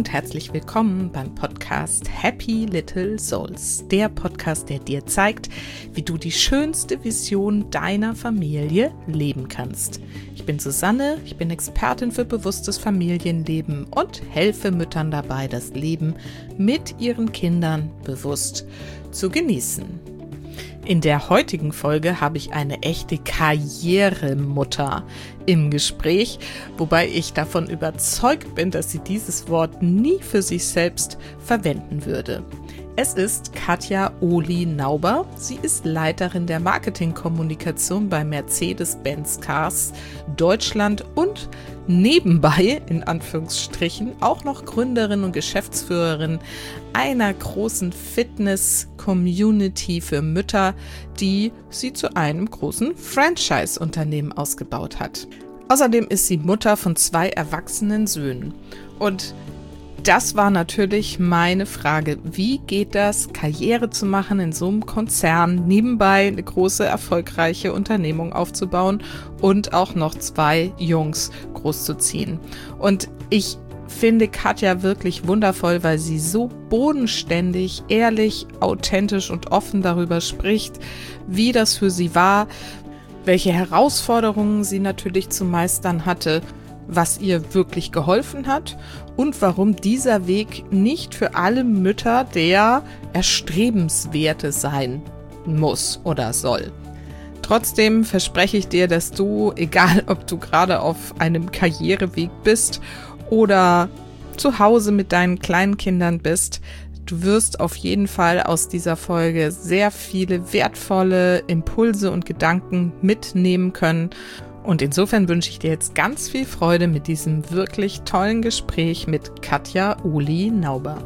und herzlich willkommen beim Podcast Happy Little Souls, der Podcast, der dir zeigt, wie du die schönste Vision deiner Familie leben kannst. Ich bin Susanne, ich bin Expertin für bewusstes Familienleben und helfe Müttern dabei, das Leben mit ihren Kindern bewusst zu genießen. In der heutigen Folge habe ich eine echte Karrieremutter im Gespräch, wobei ich davon überzeugt bin, dass sie dieses Wort nie für sich selbst verwenden würde. Es ist Katja Ohly-Nauber. Sie ist Leiterin der Marketingkommunikation bei Mercedes-Benz Cars Deutschland und nebenbei, in Anführungsstrichen, auch noch Gründerin und Geschäftsführerin einer großen Fitness-Community für Mütter, die sie zu einem großen Franchise-Unternehmen ausgebaut hat. Außerdem ist sie Mutter von 2 erwachsenen Söhnen. Und das war natürlich meine Frage. Wie geht das, Karriere zu machen in so einem Konzern, nebenbei eine große, erfolgreiche Unternehmung aufzubauen und auch noch 2 Jungs großzuziehen? Und ich finde Katja wirklich wundervoll, weil sie so bodenständig, ehrlich, authentisch und offen darüber spricht, wie das für sie war, welche Herausforderungen sie natürlich zu meistern hatte, was ihr wirklich geholfen hat und warum dieser Weg nicht für alle Mütter der erstrebenswerte sein muss oder soll. Trotzdem verspreche ich dir, dass du, egal ob du gerade auf einem Karriereweg bist oder zu Hause mit deinen kleinen Kindern bist, du wirst auf jeden Fall aus dieser Folge sehr viele wertvolle Impulse und Gedanken mitnehmen können. Und insofern wünsche ich dir jetzt ganz viel Freude mit diesem wirklich tollen Gespräch mit Katja Ohly-Nauber.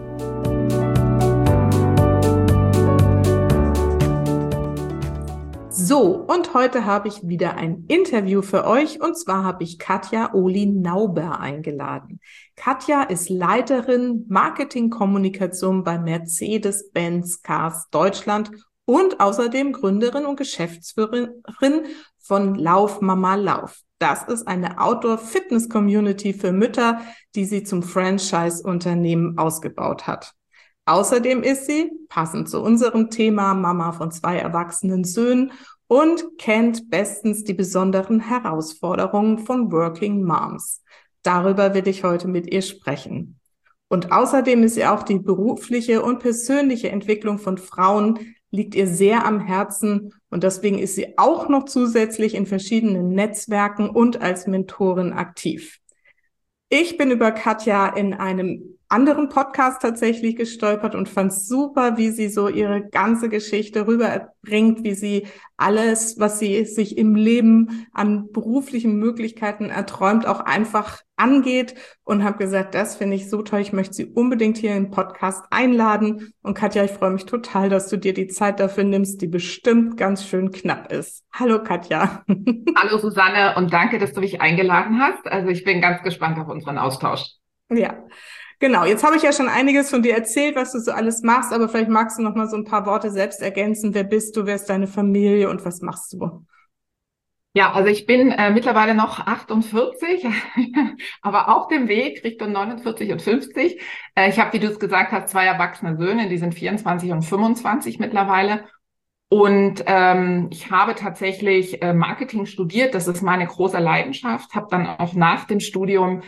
So, und heute habe ich wieder ein Interview für euch, und zwar habe ich Katja Ohly-Nauber eingeladen. Katja ist Leiterin Marketingkommunikation bei Mercedes-Benz Cars Deutschland und außerdem Gründerin und Geschäftsführerin von Lauf Mama Lauf. Das ist eine Outdoor-Fitness-Community für Mütter, die sie zum Franchise-Unternehmen ausgebaut hat. Außerdem ist sie, passend zu unserem Thema, Mama von 2 erwachsenen Söhnen und kennt bestens die besonderen Herausforderungen von Working Moms. Darüber will ich heute mit ihr sprechen. Und außerdem ist ihr auch die berufliche und persönliche Entwicklung von Frauen liegt ihr sehr am Herzen, und deswegen ist sie auch noch zusätzlich in verschiedenen Netzwerken und als Mentorin aktiv. Ich bin über Katja in einem anderen Podcast tatsächlich gestolpert und fand es super, wie sie so ihre ganze Geschichte rüberbringt, wie sie alles, was sie sich im Leben an beruflichen Möglichkeiten erträumt, auch einfach angeht, und habe gesagt, das finde ich so toll, ich möchte sie unbedingt hier im Podcast einladen. Und Katja, ich freue mich total, dass du dir die Zeit dafür nimmst, die bestimmt ganz schön knapp ist. Hallo Katja. Hallo Susanne, und danke, dass du mich eingeladen hast. Also ich bin ganz gespannt auf unseren Austausch. Ja, genau. Jetzt habe ich ja schon einiges von dir erzählt, was du so alles machst, aber vielleicht magst du noch mal so ein paar Worte selbst ergänzen. Wer bist du, wer ist deine Familie und was machst du? Ja, also ich bin mittlerweile noch 48, aber auf dem Weg Richtung 49 und 50. Ich habe, wie du es gesagt hast, 2 erwachsene Söhne, die sind 24 und 25 mittlerweile. Und ich habe tatsächlich Marketing studiert, das ist meine große Leidenschaft, habe dann auch nach dem Studium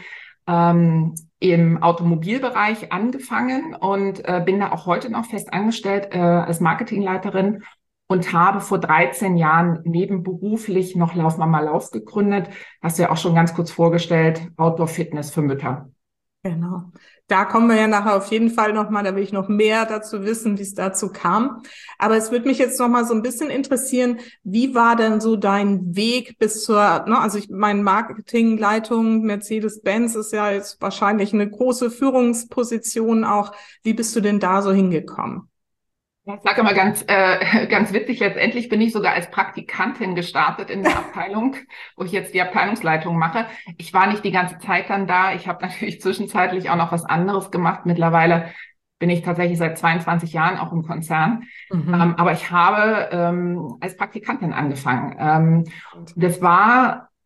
im Automobilbereich angefangen und bin da auch heute noch fest angestellt als Marketingleiterin und habe vor 13 Jahren nebenberuflich noch Lauf Mama Lauf gegründet. Hast du ja auch schon ganz kurz vorgestellt, Outdoor Fitness für Mütter. Genau. Da kommen wir ja nachher auf jeden Fall nochmal, da will ich noch mehr dazu wissen, wie es dazu kam. Aber es würde mich jetzt nochmal so ein bisschen interessieren, wie war denn so dein Weg bis zur, also meine Marketingleitung Mercedes-Benz ist ja jetzt wahrscheinlich eine große Führungsposition auch. Wie bist du denn da so hingekommen? Ich sage immer ganz witzig, letztendlich bin ich sogar als Praktikantin gestartet in der Abteilung, wo ich jetzt die Abteilungsleitung mache. Ich war nicht die ganze Zeit dann da. Ich habe natürlich zwischenzeitlich auch noch was anderes gemacht. Mittlerweile bin ich tatsächlich seit 22 Jahren auch im Konzern. Aber ich habe als Praktikantin angefangen. Das war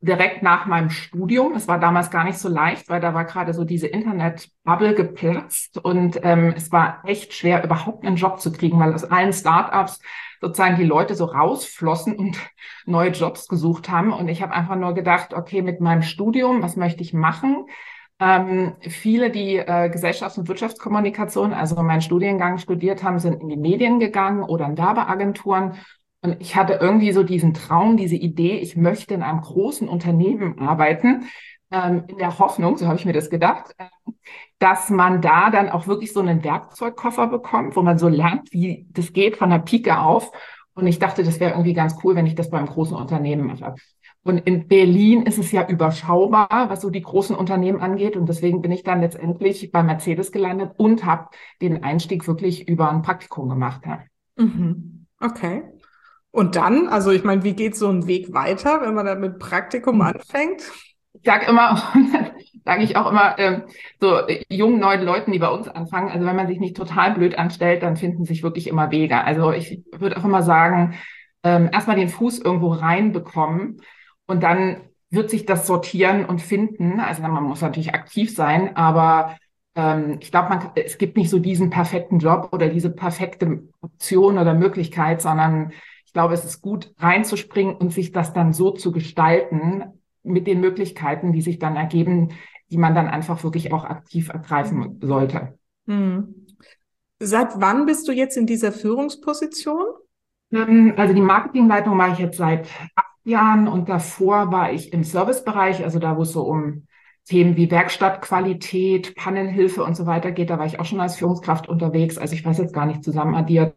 direkt nach meinem Studium. Es war damals gar nicht so leicht, weil da war gerade so diese Internet-Bubble geplatzt und es war echt schwer, überhaupt einen Job zu kriegen, weil aus allen Startups sozusagen die Leute so rausflossen und neue Jobs gesucht haben. Und ich habe einfach nur gedacht, okay, mit meinem Studium, was möchte ich machen? Viele, die Gesellschafts- und Wirtschaftskommunikation, also meinen Studiengang studiert haben, sind in die Medien gegangen oder in Werbeagenturen. Und ich hatte irgendwie so diesen Traum, diese Idee, ich möchte in einem großen Unternehmen arbeiten, in der Hoffnung, so habe ich mir das gedacht, dass man da dann auch wirklich so einen Werkzeugkoffer bekommt, wo man so lernt, wie das geht von der Pike auf. Und ich dachte, das wäre irgendwie ganz cool, wenn ich das beim großen Unternehmen mache. Und in Berlin ist es ja überschaubar, was so die großen Unternehmen angeht. Und deswegen bin ich dann letztendlich bei Mercedes gelandet und habe den Einstieg wirklich über ein Praktikum gemacht. Ja. Mhm. Okay. Und dann, also ich meine, wie geht so ein Weg weiter, wenn man dann mit Praktikum anfängt? Ich sage immer, sage ich auch immer, jungen, neuen Leuten, die bei uns anfangen, also wenn man sich nicht total blöd anstellt, dann finden sich wirklich immer Wege. Also ich würde auch immer sagen, erstmal den Fuß irgendwo reinbekommen und dann wird sich das sortieren und finden. Also man muss natürlich aktiv sein, aber ich glaube, es gibt nicht so diesen perfekten Job oder diese perfekte Option oder Möglichkeit, sondern ich glaube, es ist gut, reinzuspringen und sich das dann so zu gestalten mit den Möglichkeiten, die sich dann ergeben, die man dann einfach wirklich auch aktiv ergreifen sollte. Hm. Seit wann bist du jetzt in dieser Führungsposition? Also die Marketingleitung mache ich jetzt seit 8 Jahren und davor war ich im Servicebereich, also da, wo es so um Themen wie Werkstattqualität, Pannenhilfe und so weiter geht, da war ich auch schon als Führungskraft unterwegs. Also ich weiß jetzt gar nicht zusammenaddiert.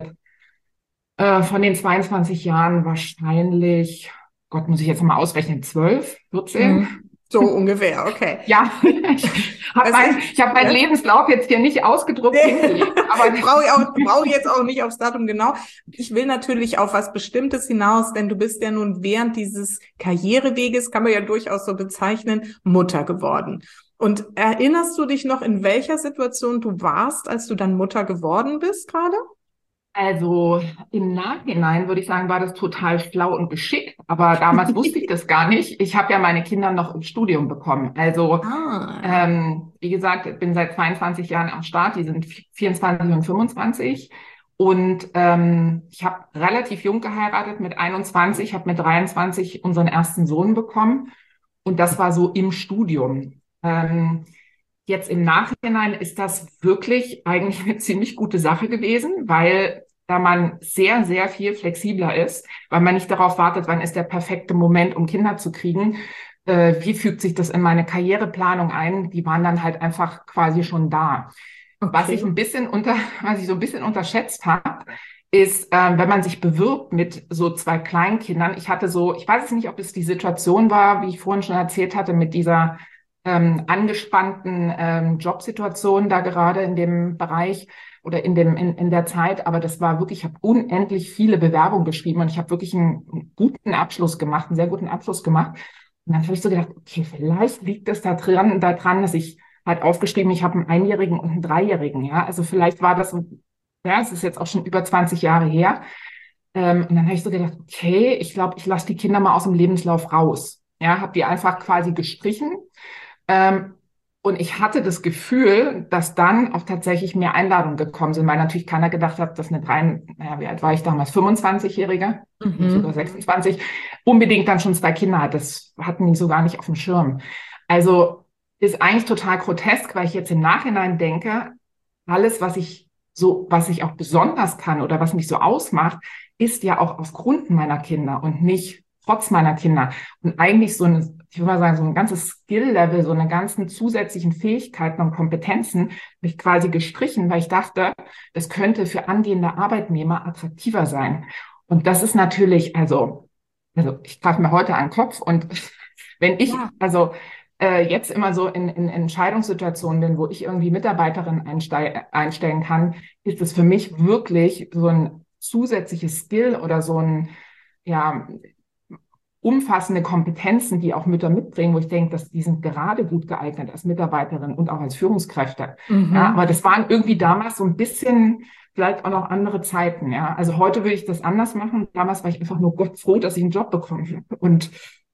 Von den 22 Jahren wahrscheinlich, Gott, muss ich jetzt mal ausrechnen, 12, 14? So ungefähr, okay. Ja, ich hab meinen Lebenslauf jetzt hier nicht ausgedruckt hingelegt, aber brauche ich jetzt auch nicht aufs Datum genau. Ich will natürlich auf was Bestimmtes hinaus, denn du bist ja nun während dieses Karriereweges, kann man ja durchaus so bezeichnen, Mutter geworden. Und erinnerst du dich noch, in welcher Situation du warst, als du dann Mutter geworden bist gerade? also im Nachhinein würde ich sagen, war das total schlau und geschickt, aber damals wusste ich das gar nicht. Ich habe ja meine Kinder noch im Studium bekommen. Also wie gesagt, ich bin seit 22 Jahren am Start, die sind 24 und 25. Und ich habe relativ jung geheiratet mit 21, habe mit 23 unseren ersten Sohn bekommen. Und das war so im Studium. Jetzt im Nachhinein ist das wirklich eigentlich eine ziemlich gute Sache gewesen, weil da man sehr, sehr viel flexibler ist, weil man nicht darauf wartet, wann ist der perfekte Moment, um Kinder zu kriegen. Wie fügt sich das in meine Karriereplanung ein? Die waren dann halt einfach quasi schon da. Okay. Was ich so ein bisschen unterschätzt habe, ist, wenn man sich bewirbt mit so 2 Kleinkindern. Ich weiß es nicht, ob es die Situation war, wie ich vorhin schon erzählt hatte, mit dieser angespannten Jobsituation da gerade in dem Bereich oder in der Zeit. Aber das war wirklich, ich habe unendlich viele Bewerbungen geschrieben und ich habe wirklich einen guten Abschluss gemacht, einen sehr guten Abschluss gemacht. Und dann habe ich so gedacht, okay, vielleicht liegt es daran, dass ich halt aufgeschrieben, ich habe einen Einjährigen und einen Dreijährigen. Ja, also vielleicht war das, ja, es ist jetzt auch schon über 20 Jahre her. Und dann habe ich so gedacht, okay, ich glaube, ich lasse die Kinder mal aus dem Lebenslauf raus. Ja, habe die einfach quasi gestrichen. Und ich hatte das Gefühl, dass dann auch tatsächlich mehr Einladungen gekommen sind, weil natürlich keiner gedacht hat, dass wie alt war ich damals, 25-Jährige, sogar 26, unbedingt dann schon 2 Kinder hat. Das hatten die so gar nicht auf dem Schirm. Also ist eigentlich total grotesk, weil ich jetzt im Nachhinein denke, alles, was ich auch besonders kann oder was mich so ausmacht, ist ja auch aufgrund meiner Kinder und nicht trotz meiner Kinder. Und eigentlich ich würde mal sagen, so ein ganzes Skill-Level, so eine ganzen zusätzlichen Fähigkeiten und Kompetenzen habe ich quasi gestrichen, weil ich dachte, das könnte für angehende Arbeitnehmer attraktiver sein. Und das ist natürlich, also ich greife mir heute an den Kopf und wenn ich, jetzt immer so in Entscheidungssituationen bin, wo ich irgendwie Mitarbeiterin einstellen kann, ist es für mich wirklich so ein zusätzliches Skill oder so ein, ja, umfassende Kompetenzen, die auch Mütter mitbringen, wo ich denke, dass die sind gerade gut geeignet als Mitarbeiterin und auch als Führungskräfte. Ja, aber das waren irgendwie damals so ein bisschen vielleicht auch noch andere Zeiten. Ja, also heute würde ich das anders machen. Damals war ich einfach nur Gott froh, dass ich einen Job bekommen habe. Und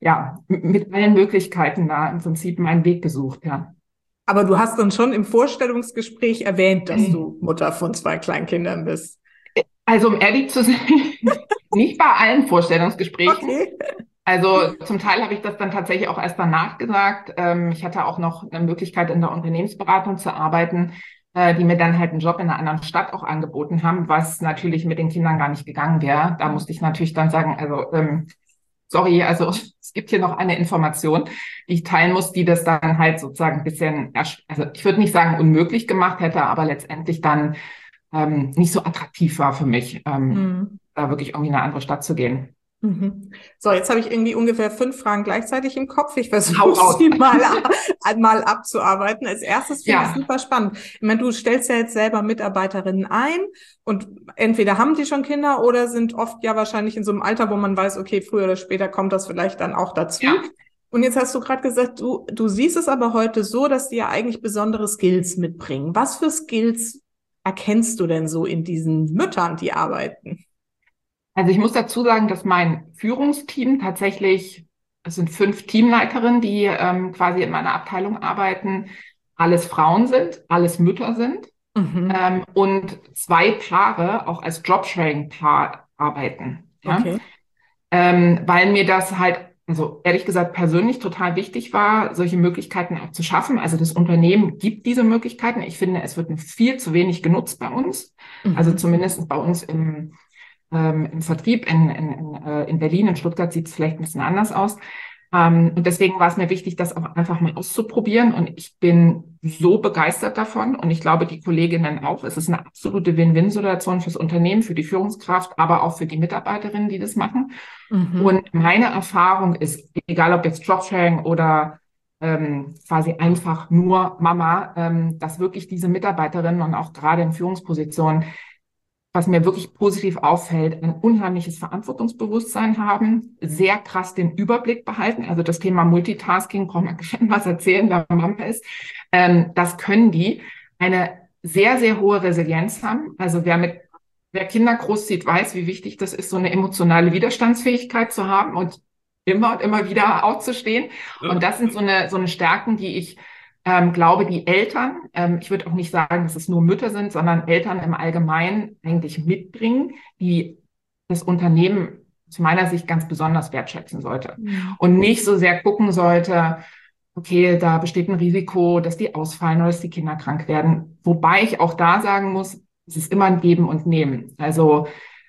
ja, mit allen Möglichkeiten da im Prinzip meinen Weg gesucht, ja. Aber du hast dann schon im Vorstellungsgespräch erwähnt, dass du Mutter von 2 Kleinkindern bist. Also um ehrlich zu sein, nicht bei allen Vorstellungsgesprächen. Okay. Also zum Teil habe ich das dann tatsächlich auch erst danach gesagt. Ich hatte auch noch eine Möglichkeit in der Unternehmensberatung zu arbeiten, die mir dann halt einen Job in einer anderen Stadt auch angeboten haben, was natürlich mit den Kindern gar nicht gegangen wäre. Da musste ich natürlich dann sagen, also sorry, also es gibt hier noch eine Information, die ich teilen muss, die das dann halt sozusagen ein bisschen, also ich würde nicht sagen unmöglich gemacht hätte, aber letztendlich dann nicht so attraktiv war für mich, da wirklich irgendwie in eine andere Stadt zu gehen. Mhm. So, jetzt habe ich irgendwie ungefähr 5 Fragen gleichzeitig im Kopf. Ich Hau versuche raus. sie mal abzuarbeiten. Als erstes finde ich Ja, super spannend. Ich meine, du stellst ja jetzt selber Mitarbeiterinnen ein und entweder haben die schon Kinder oder sind oft ja wahrscheinlich in so einem Alter, wo man weiß, okay, früher oder später kommt das vielleicht dann auch dazu. ja. Und jetzt hast du gerade gesagt, du siehst es aber heute so, dass die ja eigentlich besondere Skills mitbringen. Was für Skills erkennst du denn so in diesen Müttern, die arbeiten? Also ich muss dazu sagen, dass mein Führungsteam tatsächlich, es sind 5 Teamleiterinnen, die quasi in meiner Abteilung arbeiten, alles Frauen sind, alles Mütter sind Mhm. und 2 Paare auch als Jobsharing-Paar arbeiten. Ja? Okay. Weil mir das halt, also ehrlich gesagt, persönlich total wichtig war, solche Möglichkeiten auch zu schaffen. Also das Unternehmen gibt diese Möglichkeiten. Ich finde, es wird viel zu wenig genutzt bei uns. Also Mhm. zumindest bei uns im Vertrieb in Berlin, in Stuttgart sieht es vielleicht ein bisschen anders aus. Und deswegen war es mir wichtig, das auch einfach mal auszuprobieren. Und ich bin so begeistert davon. Und ich glaube, die Kolleginnen auch. Es ist eine absolute Win-Win-Situation fürs Unternehmen, für die Führungskraft, aber auch für die Mitarbeiterinnen, die das machen. Mhm. Und meine Erfahrung ist, egal ob jetzt Jobsharing oder quasi einfach nur Mama, dass wirklich diese Mitarbeiterinnen und auch gerade in Führungspositionen, was mir wirklich positiv auffällt, ein unheimliches Verantwortungsbewusstsein haben, sehr krass den Überblick behalten. Also das Thema Multitasking, braucht man keinem was erzählen, wer Mama ist. Das können die. Eine sehr, sehr hohe Resilienz haben. Also wer Kinder großzieht, weiß, wie wichtig das ist, so eine emotionale Widerstandsfähigkeit zu haben und immer wieder aufzustehen. Und das sind so eine Stärken, die ich glaube, die Eltern, ich würde auch nicht sagen, dass es nur Mütter sind, sondern Eltern im Allgemeinen eigentlich mitbringen, die das Unternehmen aus meiner Sicht ganz besonders wertschätzen sollte. Mhm. Und nicht so sehr gucken sollte, okay, da besteht ein Risiko, dass die ausfallen oder dass die Kinder krank werden. Wobei ich auch da sagen muss, es ist immer ein Geben und Nehmen. Also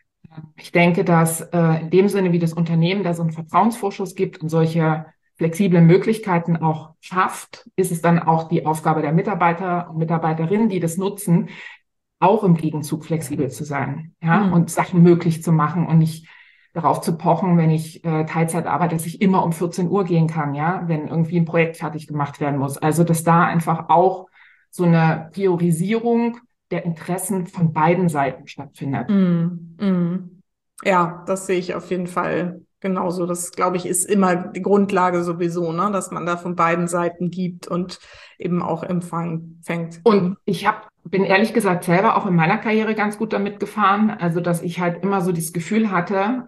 ich denke, dass in dem Sinne, wie das Unternehmen da so einen Vertrauensvorschuss gibt und solche flexiblen Möglichkeiten auch schafft, ist es dann auch die Aufgabe der Mitarbeiter und Mitarbeiterinnen, die das nutzen, auch im Gegenzug flexibel zu sein, ja, Mhm. und Sachen möglich zu machen und nicht darauf zu pochen, wenn ich Teilzeit arbeite, dass ich immer um 14 Uhr gehen kann, ja, wenn irgendwie ein Projekt fertig gemacht werden muss. Also, dass da einfach auch so eine Priorisierung der Interessen von beiden Seiten stattfindet. Mhm. Mhm. Ja, das sehe ich auf jeden Fall genauso. Das, glaube ich, ist immer die Grundlage sowieso, ne, dass man da von beiden Seiten gibt und eben auch fängt. Und bin ehrlich gesagt selber auch in meiner Karriere ganz gut damit gefahren. Also, dass ich halt immer so dieses Gefühl hatte,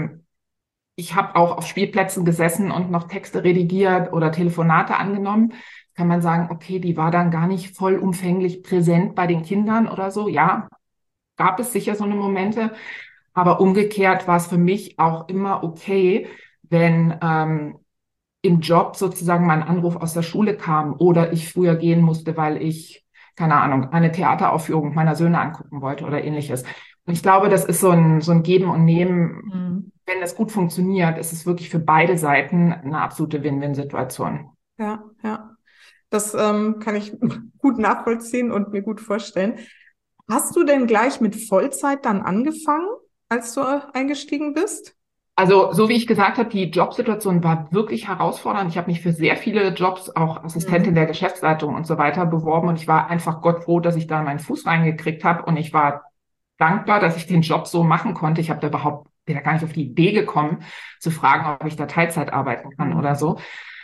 ich habe auch auf Spielplätzen gesessen und noch Texte redigiert oder Telefonate angenommen. Kann man sagen, okay, die war dann gar nicht vollumfänglich präsent bei den Kindern oder so. Ja, gab es sicher so eine Momente. Aber umgekehrt war es für mich auch immer okay, wenn im Job sozusagen mein Anruf aus der Schule kam oder ich früher gehen musste, weil ich, keine Ahnung, eine Theateraufführung meiner Söhne angucken wollte oder ähnliches. Und ich glaube, das ist so ein Geben und Nehmen. Mhm. Wenn das gut funktioniert, ist es wirklich für beide Seiten eine absolute Win-Win-Situation. Ja, ja. Das kann ich gut nachvollziehen und mir gut vorstellen. Hast du denn gleich mit Vollzeit dann angefangen, als du eingestiegen bist? Also, so wie ich gesagt habe, die Jobsituation war wirklich herausfordernd. Ich habe mich für sehr viele Jobs, auch Assistentin Mhm. der Geschäftsleitung und so weiter, beworben und ich war einfach Gott froh, dass ich da meinen Fuß reingekriegt habe und ich war dankbar, dass ich den Job so machen konnte. Ich habe da bin da gar nicht auf die Idee gekommen, zu fragen, ob ich da Teilzeit arbeiten kann oder Mhm. so.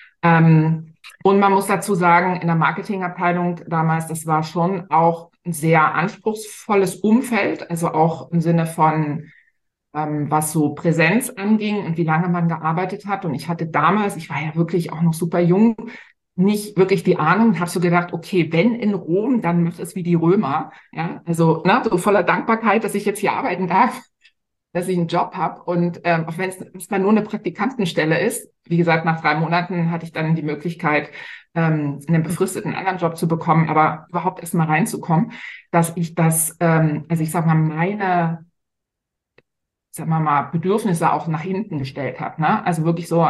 Und man muss dazu sagen, in der Marketingabteilung damals, das war schon auch ein sehr anspruchsvolles Umfeld, also auch im Sinne von was so Präsenz anging und wie lange man gearbeitet hat. Und ich hatte damals, ich war ja wirklich auch noch super jung, nicht wirklich die Ahnung und habe so gedacht, okay, wenn in Rom, dann macht es wie die Römer. Ja, also ne, so voller Dankbarkeit, dass ich jetzt hier arbeiten darf, dass ich einen Job habe. Und auch wenn es erstmal nur eine Praktikantenstelle ist, wie gesagt, nach 3 Monaten hatte ich dann die Möglichkeit, einen befristeten anderen Job zu bekommen, aber überhaupt erstmal reinzukommen, dass ich das, also ich sag mal, meine, sagen wir mal, Bedürfnisse auch nach hinten gestellt habe. Ne? Also wirklich so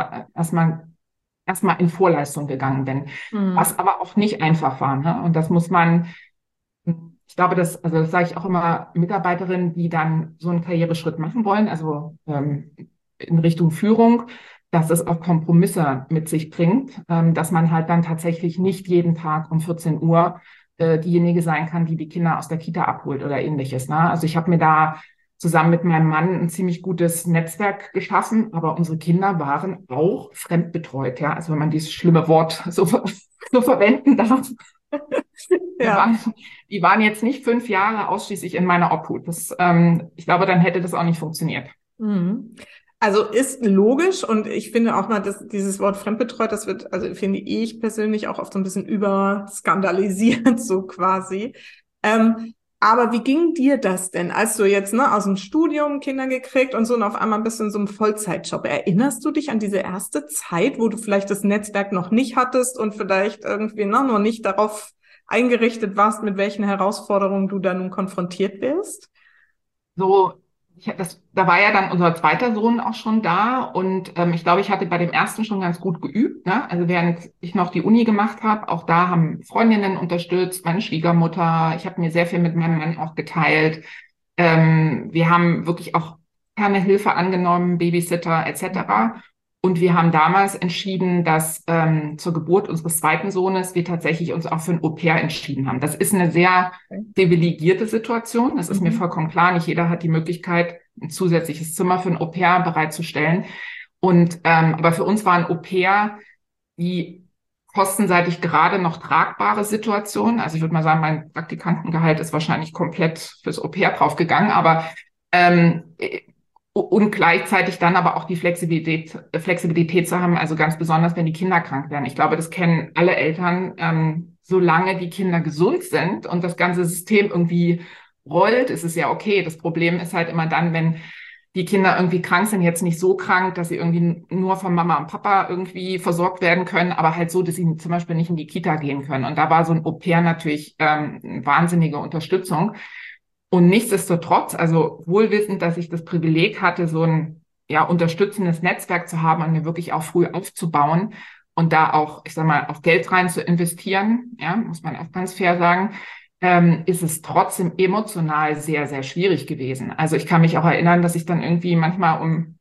erstmal in Vorleistung gegangen bin, Mhm. was aber auch nicht einfach war. Ne? Und das muss man, ich glaube, also das sage ich auch immer Mitarbeiterinnen, die dann so einen Karriereschritt machen wollen, also in Richtung Führung, dass es auch Kompromisse mit sich bringt, dass man halt dann tatsächlich nicht jeden Tag um 14 Uhr diejenige sein kann, die die Kinder aus der Kita abholt oder ähnliches. Ne? Also ich habe mir da zusammen mit meinem Mann ein ziemlich gutes Netzwerk geschaffen, aber unsere Kinder waren auch fremdbetreut, ja, also wenn man dieses schlimme Wort so verwenden darf. Wir Ja. waren, die waren jetzt nicht 5 Jahre ausschließlich in meiner Obhut. Ich glaube, dann hätte das auch nicht funktioniert. Mhm. Also ist logisch und ich finde auch mal, dass dieses Wort fremdbetreut, das wird, also finde ich persönlich auch oft so ein bisschen überskandalisiert, so quasi. Aber wie ging dir das denn, als du jetzt ne, aus dem Studium Kinder gekriegt und so und auf einmal bist du in so einem Vollzeitjob? Erinnerst du dich an diese erste Zeit, wo du vielleicht das Netzwerk noch nicht hattest und vielleicht irgendwie ne, noch nicht darauf eingerichtet warst, mit welchen Herausforderungen du da nun konfrontiert wirst? So, da war ja dann unser zweiter Sohn auch schon da und ich glaube, ich hatte bei dem ersten schon ganz gut geübt. Ne? Also während ich noch die Uni gemacht habe, auch da haben Freundinnen unterstützt, meine Schwiegermutter. Ich habe mir sehr viel mit meinem Mann auch geteilt. Wir haben wirklich auch keine Hilfe angenommen, Babysitter etc. Und wir haben damals entschieden, dass zur Geburt unseres zweiten Sohnes wir tatsächlich uns auch für ein Au-pair entschieden haben. Das ist eine sehr privilegierte Situation. Das ist mir Mhm. vollkommen klar. Nicht jeder hat die Möglichkeit, ein zusätzliches Zimmer für ein Au-pair bereitzustellen. Und aber für uns war ein Au-pair die kostenseitig gerade noch tragbare Situation. Also ich würde mal sagen, mein Praktikantengehalt ist wahrscheinlich komplett fürs Au-pair draufgegangen, aber ähm, und gleichzeitig dann aber auch die Flexibilität zu haben, also ganz besonders, wenn die Kinder krank werden. Ich glaube, das kennen alle Eltern, solange die Kinder gesund sind und das ganze System irgendwie rollt, ist es ja okay. Das Problem ist halt immer dann, wenn die Kinder irgendwie krank sind, jetzt nicht so krank, dass sie irgendwie nur von Mama und Papa irgendwie versorgt werden können, aber halt so, dass sie zum Beispiel nicht in die Kita gehen können. Und da war so ein Au-pair natürlich eine wahnsinnige Unterstützung. Und nichtsdestotrotz, also wohlwissend, dass ich das Privileg hatte, so ein ja unterstützendes Netzwerk zu haben und mir wirklich auch früh aufzubauen und da auch, ich sag mal, auch Geld rein zu investieren, ja, muss man auch ganz fair sagen, ist es trotzdem emotional sehr, sehr schwierig gewesen. Also ich kann mich auch erinnern, dass ich dann irgendwie manchmal um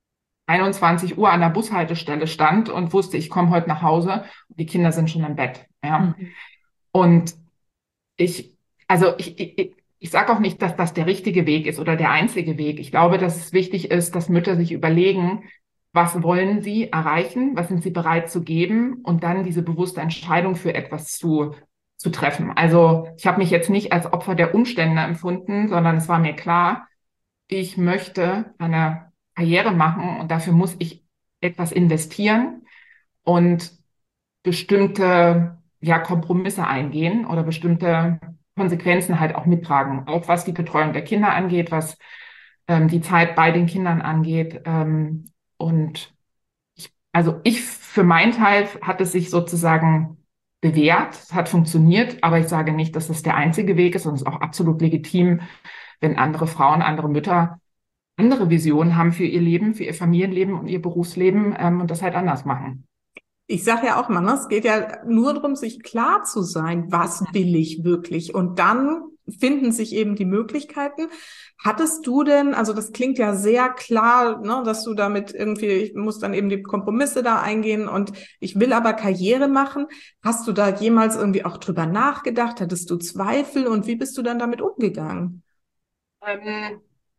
21 Uhr an der Bushaltestelle stand und wusste, ich komme heute nach Hause und die Kinder sind schon im Bett. Ja. Mhm. Und ich, also ich sage auch nicht, dass das der richtige Weg ist oder der einzige Weg. Ich glaube, dass es wichtig ist, dass Mütter sich überlegen, was wollen sie erreichen, was sind sie bereit zu geben und dann diese bewusste Entscheidung für etwas zu treffen. Also ich habe mich jetzt nicht als Opfer der Umstände empfunden, sondern es war mir klar, ich möchte eine Karriere machen und dafür muss ich etwas investieren und bestimmte ja, Kompromisse eingehen oder bestimmte Konsequenzen halt auch mittragen. Auch was die Betreuung der Kinder angeht, was die Zeit bei den Kindern angeht. Und also ich für meinen Teil hat es sich sozusagen bewährt, es hat funktioniert, aber ich sage nicht, dass das der einzige Weg ist und es ist auch absolut legitim, wenn andere Frauen, andere Mütter andere Visionen haben für ihr Leben, für ihr Familienleben und ihr Berufsleben und das halt anders machen. Ich sage ja auch mal, ne, es geht ja nur darum, sich klar zu sein, was will ich wirklich? Und dann finden sich eben die Möglichkeiten. Hattest du denn, also das klingt ja sehr klar, ne, dass du damit irgendwie, ich muss dann eben die Kompromisse da eingehen und ich will aber Karriere machen. Hast du da jemals irgendwie auch drüber nachgedacht? Hattest du Zweifel und wie bist du dann damit umgegangen?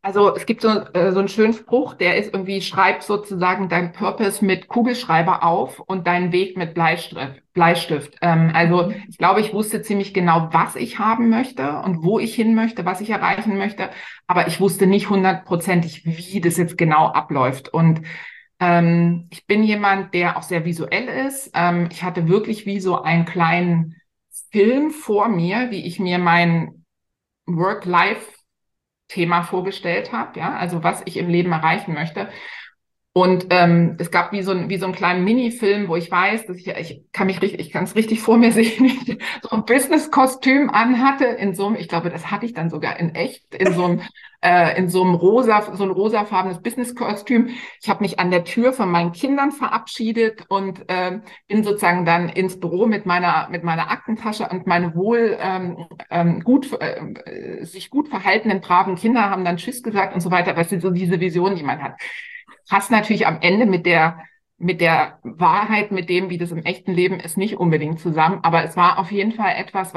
Also es gibt so einen schönen Spruch, der ist irgendwie, schreib sozusagen dein Purpose mit Kugelschreiber auf und deinen Weg mit Bleistift. Also Mhm. ich glaube, ich wusste ziemlich genau, was ich haben möchte und wo ich hin möchte, was ich erreichen möchte, aber ich wusste nicht hundertprozentig, wie das jetzt genau abläuft. Und ich bin jemand, der auch sehr visuell ist. Ich hatte wirklich wie so einen kleinen Film vor mir, wie ich mir mein Work-Life-Thema vorgestellt habe, ja, also was ich im Leben erreichen möchte. Und es gab wie so einen kleinen Minifilm, wo ich weiß, dass ich kann es richtig vor mir sehen, wie ich so ein Business-Kostüm anhatte, ich glaube, das hatte ich dann sogar in echt, in so einem so ein rosafarbenes Business-Kostüm. Ich habe mich an der Tür von meinen Kindern verabschiedet und bin sozusagen dann ins Büro mit meiner Aktentasche und meine sich gut verhaltenen, braven Kinder haben dann Tschüss gesagt und so weiter. Das sind so diese Visionen, die man hat. Passt natürlich am Ende mit der Wahrheit, mit dem, wie das im echten Leben ist, nicht unbedingt zusammen. Aber es war auf jeden Fall etwas,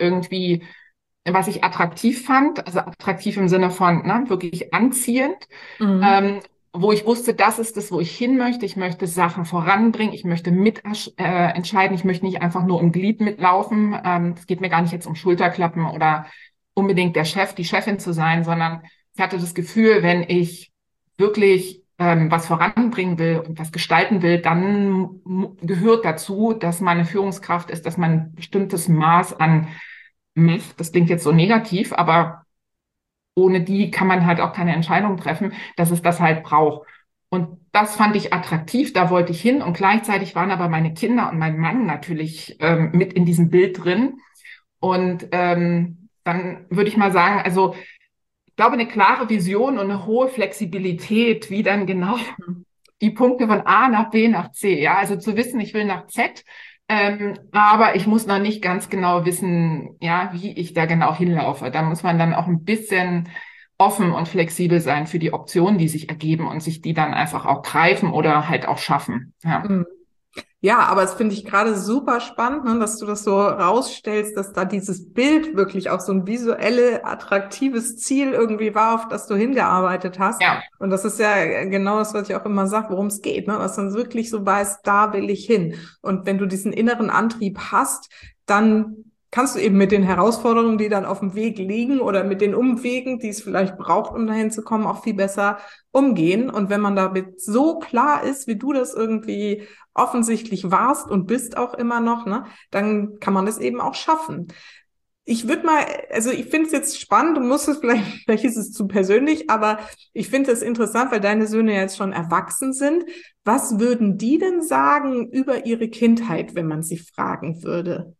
was ich attraktiv fand, also attraktiv im Sinne von, ne, wirklich anziehend, Mhm. ähm, wo ich wusste, das ist das, wo ich hin möchte. Ich möchte Sachen voranbringen, ich möchte entscheiden, ich möchte nicht einfach nur im Glied mitlaufen. Es geht mir gar nicht jetzt um Schulterklappen oder unbedingt der Chef, die Chefin zu sein, sondern ich hatte das Gefühl, wenn ich wirklich was voranbringen will und was gestalten will, dann gehört dazu, dass man eine Führungskraft ist, dass man ein bestimmtes Maß an Macht, das klingt jetzt so negativ, aber ohne die kann man halt auch keine Entscheidung treffen, dass es das halt braucht. Und das fand ich attraktiv, da wollte ich hin. Und gleichzeitig waren aber meine Kinder und mein Mann natürlich mit in diesem Bild drin. Und dann würde ich mal sagen, also ich glaube, eine klare Vision und eine hohe Flexibilität, wie dann genau die Punkte von A nach B nach C. Ja, also zu wissen, ich will nach Z, aber ich muss noch nicht ganz genau wissen, ja, wie ich da genau hinlaufe. Da muss man dann auch ein bisschen offen und flexibel sein für die Optionen, die sich ergeben und sich die dann einfach auch greifen oder halt auch schaffen. Ja. Mhm. Ja, aber es finde ich gerade super spannend, ne, dass du das so rausstellst, dass da dieses Bild wirklich auch so ein visuelle, attraktives Ziel irgendwie war, auf das du hingearbeitet hast. Ja. Und das ist ja genau das, was ich auch immer sage, worum es geht, ne? Dass man wirklich so weiß, da will ich hin. Und wenn du diesen inneren Antrieb hast, dann kannst du eben mit den Herausforderungen, die dann auf dem Weg liegen oder mit den Umwegen, die es vielleicht braucht, um dahin zu kommen, auch viel besser umgehen. Und wenn man damit so klar ist, wie du das irgendwie offensichtlich warst und bist auch immer noch, ne, dann kann man es eben auch schaffen. Ich würde mal, also ich finde es jetzt spannend, du musst es vielleicht ist es zu persönlich, aber ich finde es interessant, weil deine Söhne jetzt schon erwachsen sind. Was würden die denn sagen über ihre Kindheit, wenn man sie fragen würde?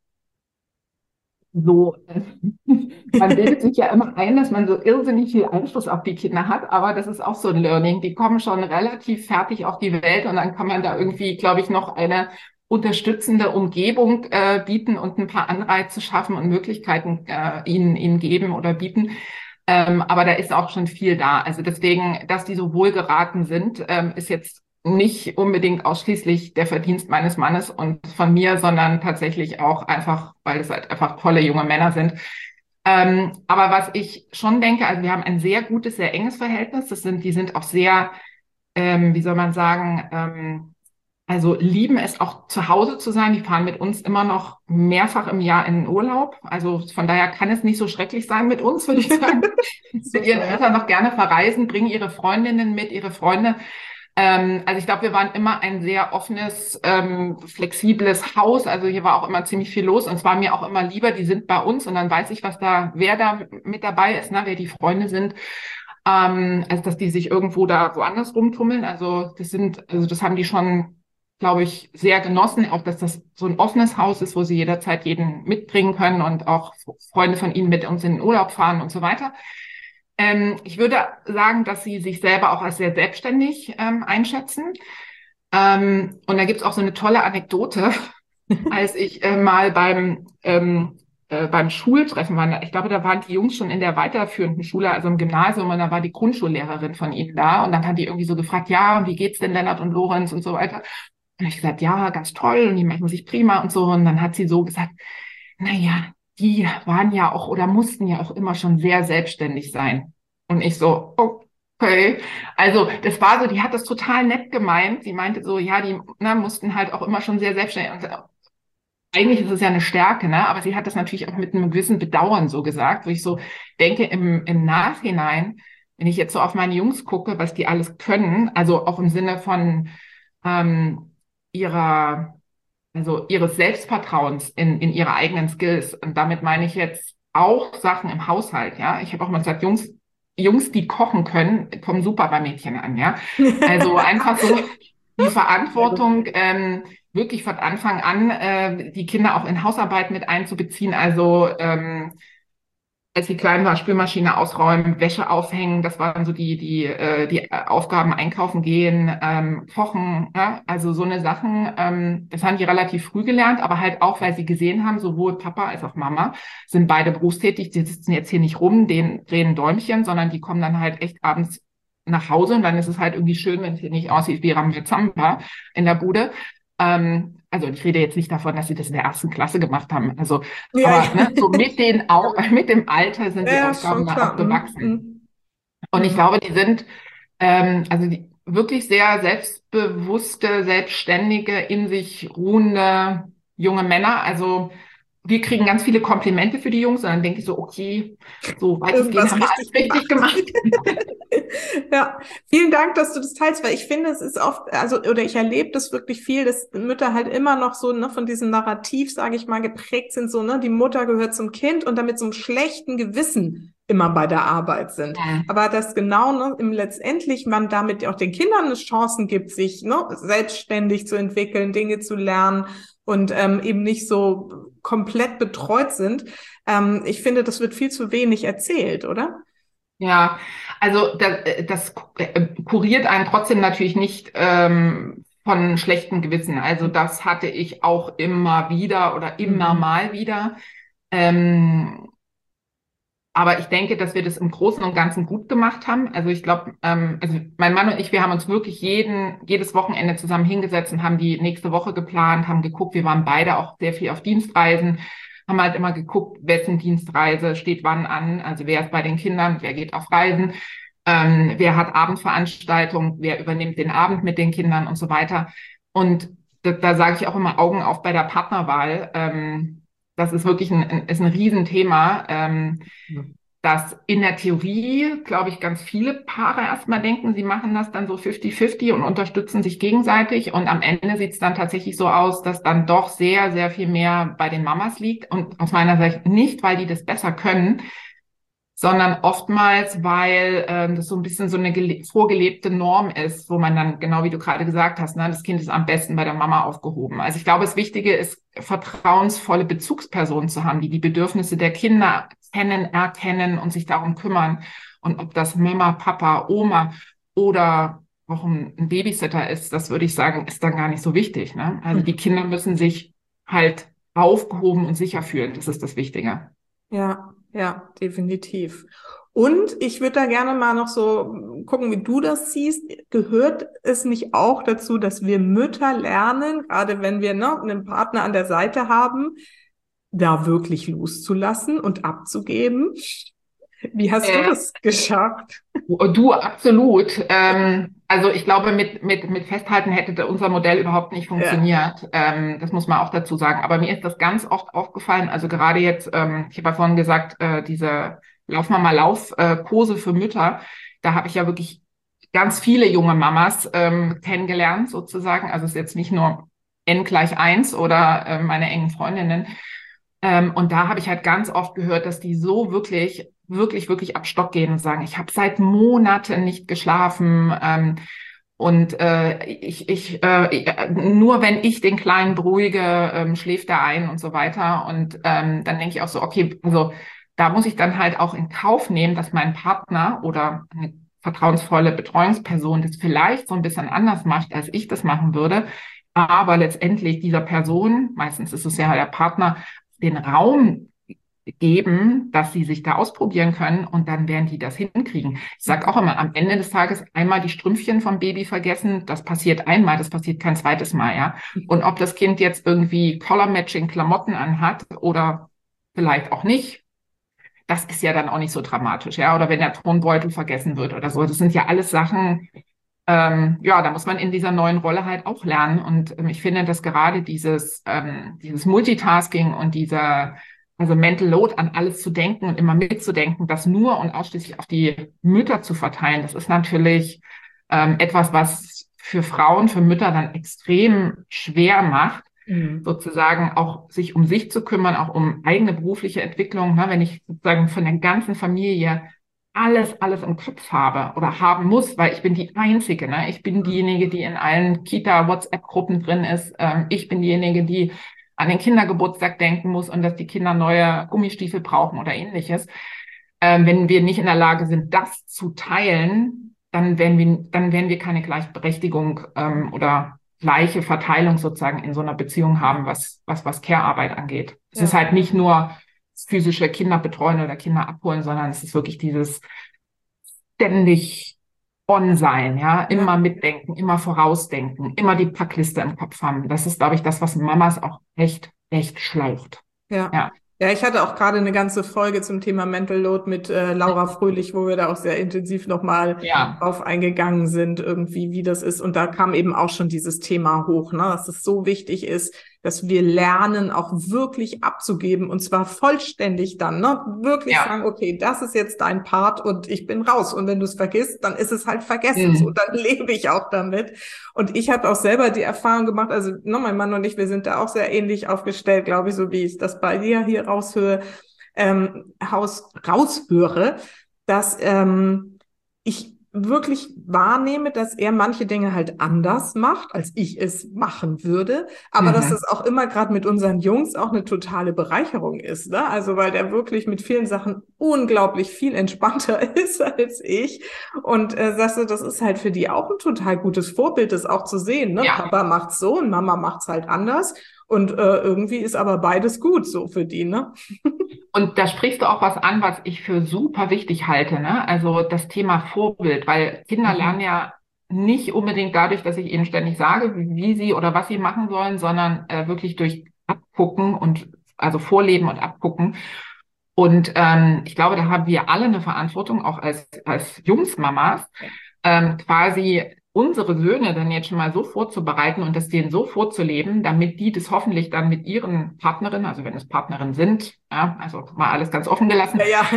So, man bildet sich ja immer ein, dass man so irrsinnig viel Einfluss auf die Kinder hat, aber das ist auch so ein Learning. Die kommen schon relativ fertig auf die Welt und dann kann man da irgendwie, glaube ich, noch eine unterstützende Umgebung bieten und ein paar Anreize schaffen und Möglichkeiten ihnen geben oder bieten. Aber da ist auch schon viel da. Also deswegen, dass die so wohlgeraten sind, ist jetzt nicht unbedingt ausschließlich der Verdienst meines Mannes und von mir, sondern tatsächlich auch einfach, weil es halt einfach tolle junge Männer sind. Aber was ich schon denke, also wir haben ein sehr gutes, sehr enges Verhältnis. Die sind auch sehr, wie soll man sagen, also lieben es auch zu Hause zu sein. Die fahren mit uns immer noch mehrfach im Jahr in den Urlaub. Also von daher kann es nicht so schrecklich sein mit uns, würde ich sagen. Mit ihren Super, ja. Eltern noch gerne verreisen, bringen ihre Freundinnen mit, ihre Freunde. Also ich glaube, wir waren immer ein sehr offenes, flexibles Haus. Also hier war auch immer ziemlich viel los und es war mir auch immer lieber, die sind bei uns und dann weiß ich, wer da mit dabei ist, ne, wer die Freunde sind, als dass die sich irgendwo da woanders rumtummeln. Also das haben die schon, glaube ich, sehr genossen, auch dass das so ein offenes Haus ist, wo sie jederzeit jeden mitbringen können und auch Freunde von ihnen mit uns in den Urlaub fahren und so weiter. Ich würde sagen, dass sie sich selber auch als sehr selbstständig einschätzen. Und da gibt's auch so eine tolle Anekdote, als ich mal beim Schultreffen war. Ich glaube, da waren die Jungs schon in der weiterführenden Schule, also im Gymnasium, und da war die Grundschullehrerin von ihnen da. Und dann hat die irgendwie so gefragt, ja, und wie geht's denn Lennart und Lorenz und so weiter. Und ich gesagt, ja, ganz toll, und die machen sich prima und so. Und dann hat sie so gesagt, na ja, die waren ja auch oder mussten ja auch immer schon sehr selbstständig sein. Und ich so, okay. Also das war so, die hat das total nett gemeint. Sie meinte so, ja, die mussten halt auch immer schon sehr selbstständig. Und eigentlich ist es ja eine Stärke, ne? Aber sie hat das natürlich auch mit einem gewissen Bedauern so gesagt, wo ich so denke, im Nachhinein, wenn ich jetzt so auf meine Jungs gucke, was die alles können, also auch im Sinne von ähm, ihrer, also ihres Selbstvertrauens in ihre eigenen Skills. Und damit meine ich jetzt auch Sachen im Haushalt, ja. Ich habe auch mal gesagt, Jungs, die kochen können, kommen super bei Mädchen an, ja. Also einfach so die Verantwortung, wirklich von Anfang an die Kinder auch in Hausarbeit mit einzubeziehen. Also als sie klein war, Spülmaschine ausräumen, Wäsche aufhängen, das waren so die Aufgaben, einkaufen gehen, kochen, ja? Also so eine Sachen, das haben die relativ früh gelernt, aber halt auch, weil sie gesehen haben, sowohl Papa als auch Mama sind beide berufstätig, die sitzen jetzt hier nicht rum, drehen ein Däumchen, sondern die kommen dann halt echt abends nach Hause und dann ist es halt irgendwie schön, wenn es hier nicht aussieht wie Rambazamba in der Bude. Also ich rede jetzt nicht davon, dass sie das in der ersten Klasse gemacht haben. Also, Ja, aber ja. ne, so mit dem Alter sind die Ja, ist Aufgaben schon da auch klar. gewachsen. Und ich Mhm. glaube, die sind also die wirklich sehr selbstbewusste, selbstständige, in sich ruhende junge Männer. Also wir kriegen ganz viele Komplimente für die Jungs und dann denke ich so, okay, so weitestgehend Irgendwas haben wir richtig alles richtig gemacht. gemacht. Ja, vielen Dank, dass du das teilst, weil ich finde, es ist oft, also, oder ich erlebe das wirklich viel, dass Mütter halt immer noch so, ne, von diesem Narrativ, sage ich mal, geprägt sind, so, ne, die Mutter gehört zum Kind und damit so einem schlechten Gewissen immer bei der Arbeit sind. Mhm. Aber dass genau, ne, im letztendlich man damit auch den Kindern eine Chancen gibt, sich, ne, selbstständig zu entwickeln, Dinge zu lernen und eben nicht so komplett betreut sind. Ich finde, das wird viel zu wenig erzählt, oder? Ja, also das kuriert einen trotzdem natürlich nicht von schlechtem Gewissen. Also das hatte ich auch immer wieder oder immer Mhm. mal wieder. Ähm, aber ich denke, dass wir das im Großen und Ganzen gut gemacht haben. Also ich glaube, also mein Mann und ich, wir haben uns wirklich jedes Wochenende zusammen hingesetzt und haben die nächste Woche geplant, haben geguckt. Wir waren beide auch sehr viel auf Dienstreisen, haben halt immer geguckt, wessen Dienstreise steht wann an. Also wer ist bei den Kindern, wer geht auf Reisen, wer hat Abendveranstaltungen, wer übernimmt den Abend mit den Kindern und so weiter. Und da sage ich auch immer Augen auf bei der Partnerwahl. Das ist wirklich ist ein Riesenthema. Dass in der Theorie, glaube ich, ganz viele Paare erstmal denken, sie machen das dann so 50-50 und unterstützen sich gegenseitig. Und am Ende sieht es dann tatsächlich so aus, dass dann doch sehr, sehr viel mehr bei den Mamas liegt. Und aus meiner Sicht nicht, weil die das besser können, sondern oftmals, weil das so ein bisschen so eine vorgelebte Norm ist, wo man dann, genau wie du gerade gesagt hast, ne, das Kind ist am besten bei der Mama aufgehoben. Also ich glaube, das Wichtige ist, vertrauensvolle Bezugspersonen zu haben, die die Bedürfnisse der Kinder kennen, erkennen und sich darum kümmern. Und ob das Mama, Papa, Oma oder auch ein Babysitter ist, das würde ich sagen, ist dann gar nicht so wichtig. Ne? Also die Kinder müssen sich halt aufgehoben und sicher fühlen. Das ist das Wichtige. Ja, ja, definitiv. Und ich würde da gerne mal noch so gucken, wie du das siehst. Gehört es nicht auch dazu, dass wir Mütter lernen, gerade wenn wir, ne, einen Partner an der Seite haben, da wirklich loszulassen und abzugeben? Wie hast du Äh, das geschafft? Du, absolut. Also ich glaube, mit Festhalten hätte unser Modell überhaupt nicht Ja, funktioniert. Das muss man auch dazu sagen. Aber mir ist das ganz oft aufgefallen. Also gerade jetzt, ich habe ja vorhin gesagt, diese Lauf Mama Lauf Kurse für Mütter, da habe ich ja wirklich ganz viele junge Mamas kennengelernt sozusagen. Also es ist jetzt nicht nur N = 1 oder meine engen Freundinnen. Und da habe ich halt ganz oft gehört, dass die so wirklich, wirklich, wirklich ab Stock gehen und sagen, ich habe seit Monaten nicht geschlafen. Und nur wenn ich den Kleinen beruhige, schläft er ein und so weiter. Und dann denke ich auch so, okay, also da muss ich dann halt auch in Kauf nehmen, dass mein Partner oder eine vertrauensvolle Betreuungsperson das vielleicht so ein bisschen anders macht, als ich das machen würde. Aber letztendlich dieser Person, meistens ist es ja der Partner, den Raum geben, dass sie sich da ausprobieren können und dann werden die das hinkriegen. Ich sage auch immer, am Ende des Tages einmal die Strümpfchen vom Baby vergessen, das passiert einmal, das passiert kein zweites Mal, ja. Und ob das Kind jetzt irgendwie Color-Matching Klamotten anhat oder vielleicht auch nicht, das ist ja dann auch nicht so dramatisch, ja. Oder wenn der Turnbeutel vergessen wird oder so. Das sind ja alles Sachen, ja, da muss man in dieser neuen Rolle halt auch lernen. Und ich finde, dass gerade dieses Multitasking und also Mental Load an alles zu denken und immer mitzudenken, das nur und ausschließlich auf die Mütter zu verteilen, das ist natürlich etwas, was für Frauen, für Mütter dann extrem schwer macht, sozusagen auch sich um sich zu kümmern, auch um eigene berufliche Entwicklung. Ne? Wenn ich sozusagen von der ganzen Familie alles im Kopf habe oder haben muss, weil ich bin die Einzige, ne? Ich bin diejenige, die in allen Kita-WhatsApp-Gruppen drin ist. Ich bin diejenige, die an den Kindergeburtstag denken muss und dass die Kinder neue Gummistiefel brauchen oder ähnliches. Wenn wir nicht in der Lage sind, das zu teilen, dann werden wir keine Gleichberechtigung oder gleiche Verteilung sozusagen in so einer Beziehung haben, was Care-Arbeit angeht. Es ist halt nicht nur physische Kinder betreuen oder Kinder abholen, sondern es ist wirklich dieses ständig on sein, ja, immer mitdenken, immer vorausdenken, immer die Packliste im Kopf haben. Das ist, glaube ich, das, was Mamas auch echt schlaucht. Ja. Ja, ich hatte auch gerade eine ganze Folge zum Thema Mental Load mit Laura Fröhlich, wo wir da auch sehr intensiv nochmal drauf eingegangen sind, irgendwie, wie das ist. Und da kam eben auch schon dieses Thema hoch, ne, dass es so wichtig ist, dass wir lernen, auch wirklich abzugeben und zwar vollständig dann, ne, wirklich sagen, okay, das ist jetzt dein Part und ich bin raus. Und wenn du es vergisst, dann ist es halt vergessen. So, dann lebe ich auch damit. Und ich habe auch selber die Erfahrung gemacht, also ne, mein Mann und ich, wir sind da auch sehr ähnlich aufgestellt, glaube ich, so wie ich das bei dir hier raushöre, dass ich wirklich wahrnehme, dass er manche Dinge halt anders macht, als ich es machen würde, aber dass das auch immer gerade mit unseren Jungs auch eine totale Bereicherung ist, ne? Also weil der wirklich mit vielen Sachen unglaublich viel entspannter ist als ich und sagst du, das ist halt für die auch ein total gutes Vorbild, das auch zu sehen, ne? Papa macht's so und Mama macht's halt anders und irgendwie ist aber beides gut so für die, ne? Und da sprichst du auch was an, was ich für super wichtig halte, ne? Also das Thema Vorbild, weil Kinder lernen ja nicht unbedingt dadurch, dass ich ihnen ständig sage, wie sie oder was sie machen sollen, sondern wirklich durch Abgucken und also Vorleben und Abgucken. Und ich glaube, da haben wir alle eine Verantwortung, auch als Jungsmamas, quasi unsere Söhne dann jetzt schon mal so vorzubereiten und das denen so vorzuleben, damit die das hoffentlich dann mit ihren Partnerinnen, also wenn es Partnerinnen sind, ja, also mal alles ganz offen gelassen,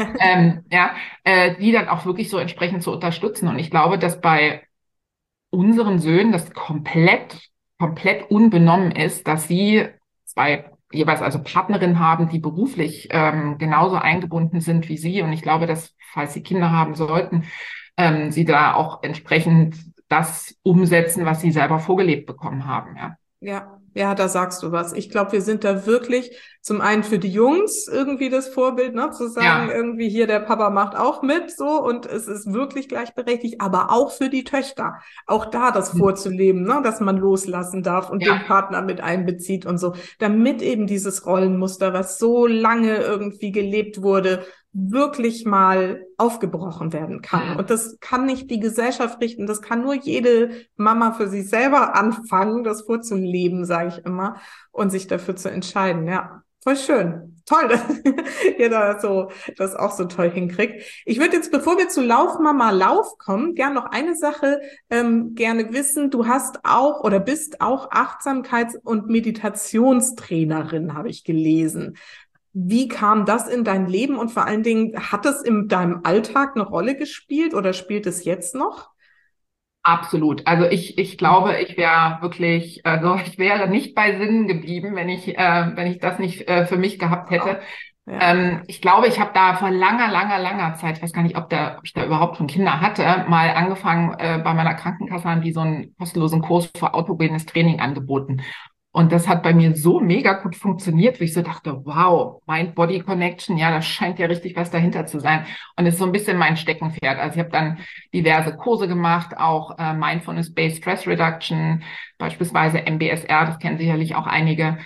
die dann auch wirklich so entsprechend zu unterstützen. Und ich glaube, dass bei unseren Söhnen das komplett unbenommen ist, dass sie zwei jeweils also Partnerinnen haben, die beruflich genauso eingebunden sind wie sie. Und ich glaube, dass, falls sie Kinder haben sollten, sie da auch entsprechend das umsetzen, was sie selber vorgelebt bekommen haben, Ja, da sagst du was. Ich glaube, wir sind da wirklich zum einen für die Jungs irgendwie das Vorbild, ne, zu sagen, irgendwie hier der Papa macht auch mit, so, und es ist wirklich gleichberechtigt, aber auch für die Töchter, auch da das vorzuleben, ne, dass man loslassen darf und den Partner mit einbezieht und so, damit eben dieses Rollenmuster, was so lange irgendwie gelebt wurde, wirklich mal aufgebrochen werden kann. Und das kann nicht die Gesellschaft richten, das kann nur jede Mama für sich selber anfangen, das vorzuleben, sage ich immer, und sich dafür zu entscheiden. Ja, voll schön. Toll, dass ihr da so das auch so toll hinkriegt. Ich würde jetzt, bevor wir zu Lauf Mama Lauf kommen, gern noch eine Sache gerne wissen. Du hast auch oder bist auch Achtsamkeits- und Meditationstrainerin, habe ich gelesen. Wie kam das in dein Leben und vor allen Dingen, hat es in deinem Alltag eine Rolle gespielt oder spielt es jetzt noch? Absolut. Also ich glaube, ich wäre wirklich, also ich wäre nicht bei Sinnen geblieben, wenn ich das nicht für mich gehabt hätte. Ich glaube, ich habe da vor langer Zeit, ich weiß gar nicht, ob ich da überhaupt schon Kinder hatte, mal angefangen, bei meiner Krankenkasse haben die so einen kostenlosen Kurs für autogenes Training angeboten. Und das hat bei mir so mega gut funktioniert, wie ich so dachte, wow, Mind-Body-Connection, ja, da scheint ja richtig was dahinter zu sein. Und das ist so ein bisschen mein Steckenpferd. Also ich habe dann diverse Kurse gemacht, auch Mindfulness-Based Stress Reduction, beispielsweise MBSR, das kennen sicherlich auch einige.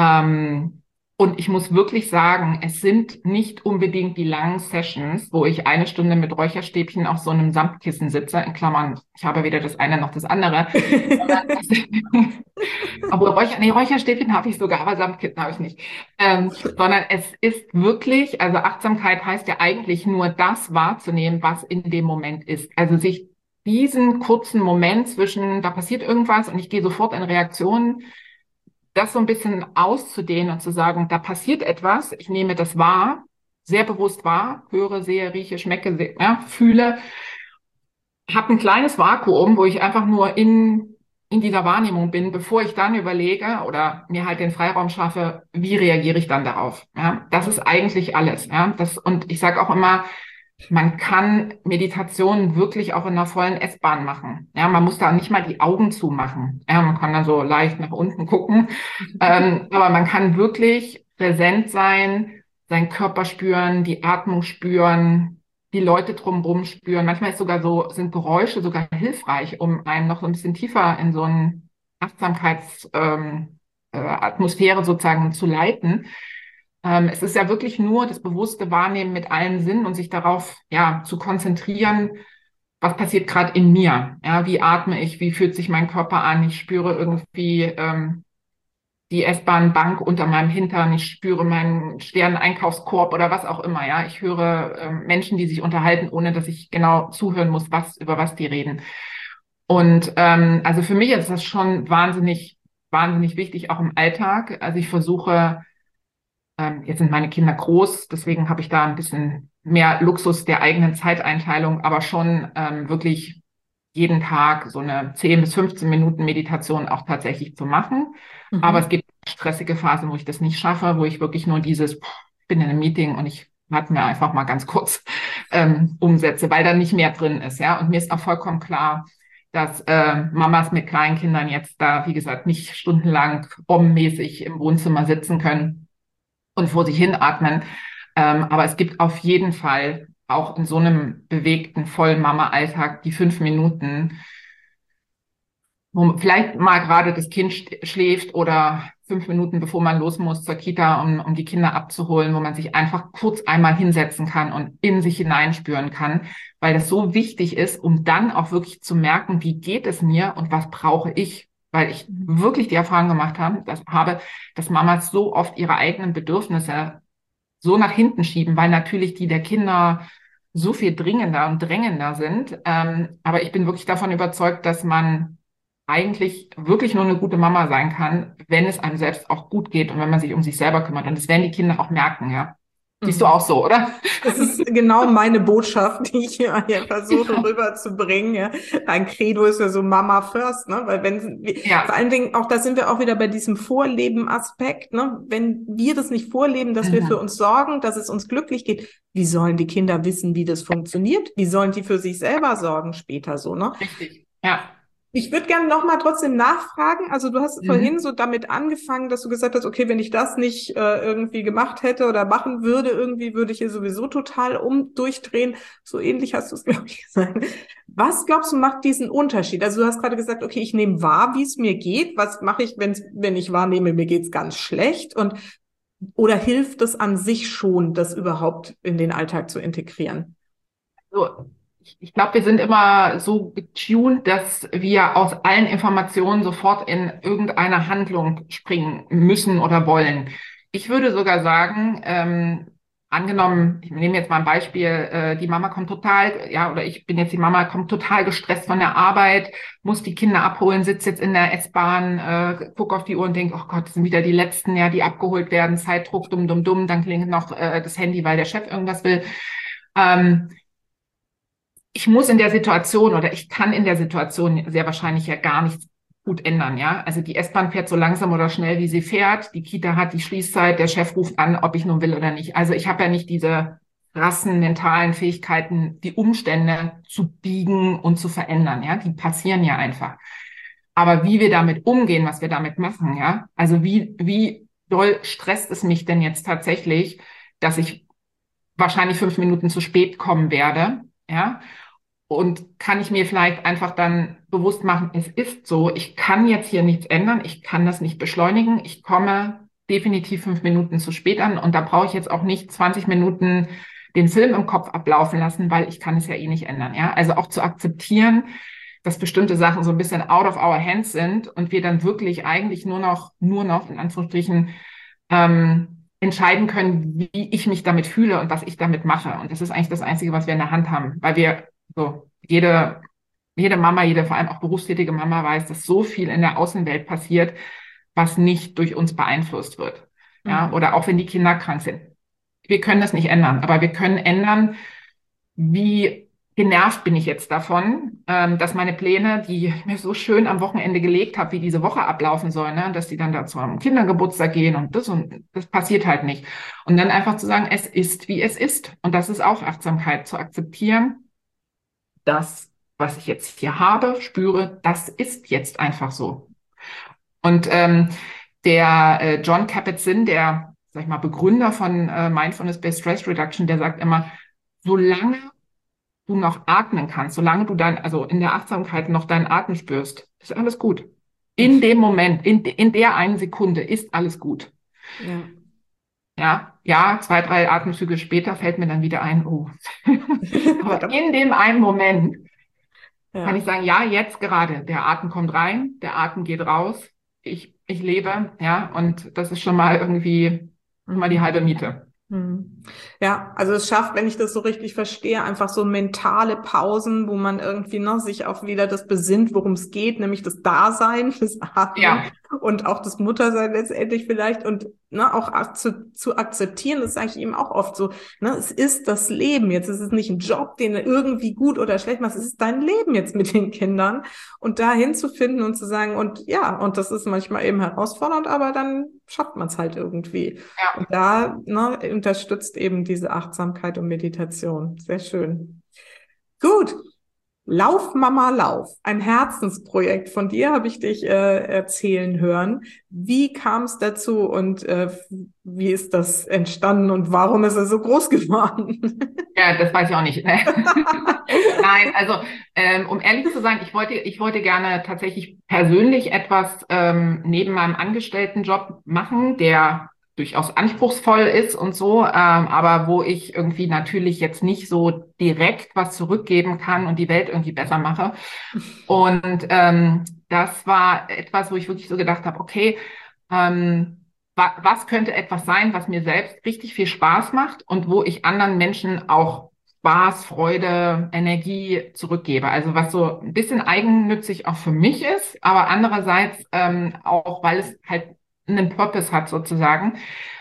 Und ich muss wirklich sagen, es sind nicht unbedingt die langen Sessions, wo ich eine Stunde mit Räucherstäbchen auf so einem Samtkissen sitze, in Klammern, ich habe weder das eine noch das andere, Aber Räucherstäbchen habe ich sogar, aber Samtkitten habe ich nicht. Sondern es ist wirklich, also Achtsamkeit heißt ja eigentlich nur das wahrzunehmen, was in dem Moment ist. Also sich diesen kurzen Moment zwischen, da passiert irgendwas und ich gehe sofort in Reaktion, das so ein bisschen auszudehnen und zu sagen, da passiert etwas, ich nehme das wahr, sehr bewusst wahr, höre, sehe, rieche, schmecke, ja, fühle, habe ein kleines Vakuum, wo ich einfach nur in dieser Wahrnehmung bin, bevor ich dann überlege oder mir halt den Freiraum schaffe, wie reagiere ich dann darauf? Ja, das ist eigentlich alles. Ja, und ich sage auch immer, man kann Meditation wirklich auch in einer vollen S-Bahn machen. Ja, man muss da nicht mal die Augen zumachen. Ja, man kann dann so leicht nach unten gucken. Aber man kann wirklich präsent sein, seinen Körper spüren, die Atmung spüren, die Leute drumherum spüren. Manchmal sind Geräusche sogar hilfreich, um einen noch so ein bisschen tiefer in so eine Atmosphäre sozusagen zu leiten. Es ist ja wirklich nur das bewusste Wahrnehmen mit allen Sinnen und sich darauf, ja, zu konzentrieren, was passiert gerade in mir? Ja, wie atme ich? Wie fühlt sich mein Körper an? Ich spüre irgendwie die S-Bahn-Bank unter meinem Hintern. Ich spüre meinen schweren Einkaufskorb oder was auch immer. Ja, ich höre Menschen, die sich unterhalten, ohne dass ich genau zuhören muss, über was die reden. Und also für mich ist das schon wahnsinnig, wahnsinnig wichtig, auch im Alltag. Also ich versuche jetzt sind meine Kinder groß, deswegen habe ich da ein bisschen mehr Luxus der eigenen Zeiteinteilung, aber schon wirklich jeden Tag so eine 10 bis 15 Minuten Meditation auch tatsächlich zu machen. Aber es gibt stressige Phasen, wo ich das nicht schaffe, wo ich wirklich nur ich bin in einem Meeting und ich atme einfach mal ganz kurz umsetze, weil da nicht mehr drin ist. Ja, und mir ist auch vollkommen klar, dass Mamas mit kleinen Kindern jetzt da, wie gesagt, nicht stundenlang mäßig im Wohnzimmer sitzen können und vor sich hinatmen. Aber es gibt auf jeden Fall auch in so einem bewegten, vollen Mama-Alltag die 5 Minuten, wo vielleicht mal gerade das Kind schläft oder 5 Minuten, bevor man los muss zur Kita, um die Kinder abzuholen, wo man sich einfach kurz einmal hinsetzen kann und in sich hineinspüren kann, weil das so wichtig ist, um dann auch wirklich zu merken, wie geht es mir und was brauche ich? Weil ich wirklich die Erfahrung gemacht habe, dass Mamas so oft ihre eigenen Bedürfnisse so nach hinten schieben, weil natürlich die der Kinder so viel dringender und drängender sind. Aber ich bin wirklich davon überzeugt, dass man eigentlich wirklich nur eine gute Mama sein kann, wenn es einem selbst auch gut geht und wenn man sich um sich selber kümmert. Und das werden die Kinder auch merken, ja. Siehst du auch so, oder? Das ist genau meine Botschaft, die ich hier versuche rüberzubringen. Ja. Ein Credo ist ja so Mama first, ne? Weil vor allen Dingen auch, da sind wir auch wieder bei diesem Vorleben-Aspekt, ne? Wenn wir das nicht vorleben, dass wir für uns sorgen, dass es uns glücklich geht, wie sollen die Kinder wissen, wie das funktioniert? Wie sollen die für sich selber sorgen später so, ne? Richtig, ja. Ich würde gerne nochmal trotzdem nachfragen. Also du hast vorhin so damit angefangen, dass du gesagt hast, okay, wenn ich das nicht irgendwie gemacht hätte oder machen würde, irgendwie würde ich hier sowieso total durchdrehen. So ähnlich hast du es, glaube ich, gesagt. Was glaubst du, macht diesen Unterschied? Also du hast gerade gesagt, okay, ich nehme wahr, wie es mir geht. Was mache ich, wenn ich wahrnehme, mir geht's ganz schlecht? Oder hilft es an sich schon, das überhaupt in den Alltag zu integrieren? So. Ich glaube, wir sind immer so getuned, dass wir aus allen Informationen sofort in irgendeine Handlung springen müssen oder wollen. Ich würde sogar sagen, angenommen, ich nehme jetzt mal ein Beispiel, die Mama kommt oder ich bin jetzt die Mama, kommt total gestresst von der Arbeit, muss die Kinder abholen, sitzt jetzt in der S-Bahn, guck auf die Uhr und denkt, oh Gott, das sind wieder die Letzten, ja, die abgeholt werden, Zeitdruck, dumm, dumm, dumm, dann klingelt noch das Handy, weil der Chef irgendwas will. Ich muss in der Situation oder ich kann in der Situation sehr wahrscheinlich ja gar nichts gut ändern, ja. Also die S-Bahn fährt so langsam oder schnell, wie sie fährt. Die Kita hat die Schließzeit, der Chef ruft an, ob ich nun will oder nicht. Also ich habe ja nicht diese krassen mentalen Fähigkeiten, die Umstände zu biegen und zu verändern, ja. Die passieren ja einfach. Aber wie wir damit umgehen, was wir damit machen, ja. Also wie doll stresst es mich denn jetzt tatsächlich, dass ich wahrscheinlich 5 Minuten zu spät kommen werde, ja. Und kann ich mir vielleicht einfach dann bewusst machen, es ist so, ich kann jetzt hier nichts ändern, ich kann das nicht beschleunigen, ich komme definitiv 5 Minuten zu spät an und da brauche ich jetzt auch nicht 20 Minuten den Film im Kopf ablaufen lassen, weil ich kann es ja eh nicht ändern, ja. Also auch zu akzeptieren, dass bestimmte Sachen so ein bisschen out of our hands sind und wir dann wirklich eigentlich nur noch in Anführungsstrichen entscheiden können, wie ich mich damit fühle und was ich damit mache. Und das ist eigentlich das Einzige, was wir in der Hand haben, weil wir so jede Mama, jede vor allem auch berufstätige Mama weiß, dass so viel in der Außenwelt passiert, was nicht durch uns beeinflusst wird. Ja, oder auch wenn die Kinder krank sind. Wir können das nicht ändern, aber wir können ändern, wie genervt bin ich jetzt davon, dass meine Pläne, die ich mir so schön am Wochenende gelegt habe, wie diese Woche ablaufen sollen, ne, dass die dann da zu einem Kindergeburtstag gehen und das passiert halt nicht. Und dann einfach zu sagen, es ist, wie es ist. Und das ist auch Achtsamkeit, zu akzeptieren, dass, was ich jetzt hier habe, spüre, das ist jetzt einfach so. Und der John Kabat-Zinn, der, sag ich mal, Begründer von Mindfulness-Based Stress Reduction, der sagt immer, solange du noch atmen kannst, solange du also in der Achtsamkeit noch deinen Atem spürst, ist alles gut. In dem Moment, in der einen Sekunde ist alles gut. Ja, 2, 3 Atemzüge später fällt mir dann wieder ein, oh. Aber in dem einen Moment kann ich sagen, ja, jetzt gerade, der Atem kommt rein, der Atem geht raus, ich lebe, ja, und das ist schon mal irgendwie mal die halbe Miete. Ja, also es schafft, wenn ich das so richtig verstehe, einfach so mentale Pausen, wo man irgendwie sich auch wieder das besinnt, worum es geht, nämlich das Dasein, das Atmen und auch das Muttersein letztendlich vielleicht und auch zu akzeptieren, das sage ich eben auch oft so, es ist das Leben, jetzt ist es nicht ein Job, den du irgendwie gut oder schlecht machst, es ist dein Leben jetzt mit den Kindern und da hinzufinden und zu sagen und das ist manchmal eben herausfordernd, aber dann schafft man es halt irgendwie. Ja. Und da unterstützt eben diese Achtsamkeit und Meditation. Sehr schön. Gut. Lauf, Mama, Lauf. Ein Herzensprojekt von dir habe ich dich erzählen hören. Wie kam es dazu und wie ist das entstanden und warum ist es so groß geworden? Ja, das weiß ich auch nicht. Ne? Nein, also um ehrlich zu sein, ich wollte gerne tatsächlich persönlich etwas neben meinem Angestelltenjob machen, der durchaus anspruchsvoll ist und so, aber wo ich irgendwie natürlich jetzt nicht so direkt was zurückgeben kann und die Welt irgendwie besser mache. Und das war etwas, wo ich wirklich so gedacht habe, okay, was könnte etwas sein, was mir selbst richtig viel Spaß macht und wo ich anderen Menschen auch Spaß, Freude, Energie zurückgebe. Also was so ein bisschen eigennützig auch für mich ist, aber andererseits auch, weil es halt einen Purpose hat sozusagen,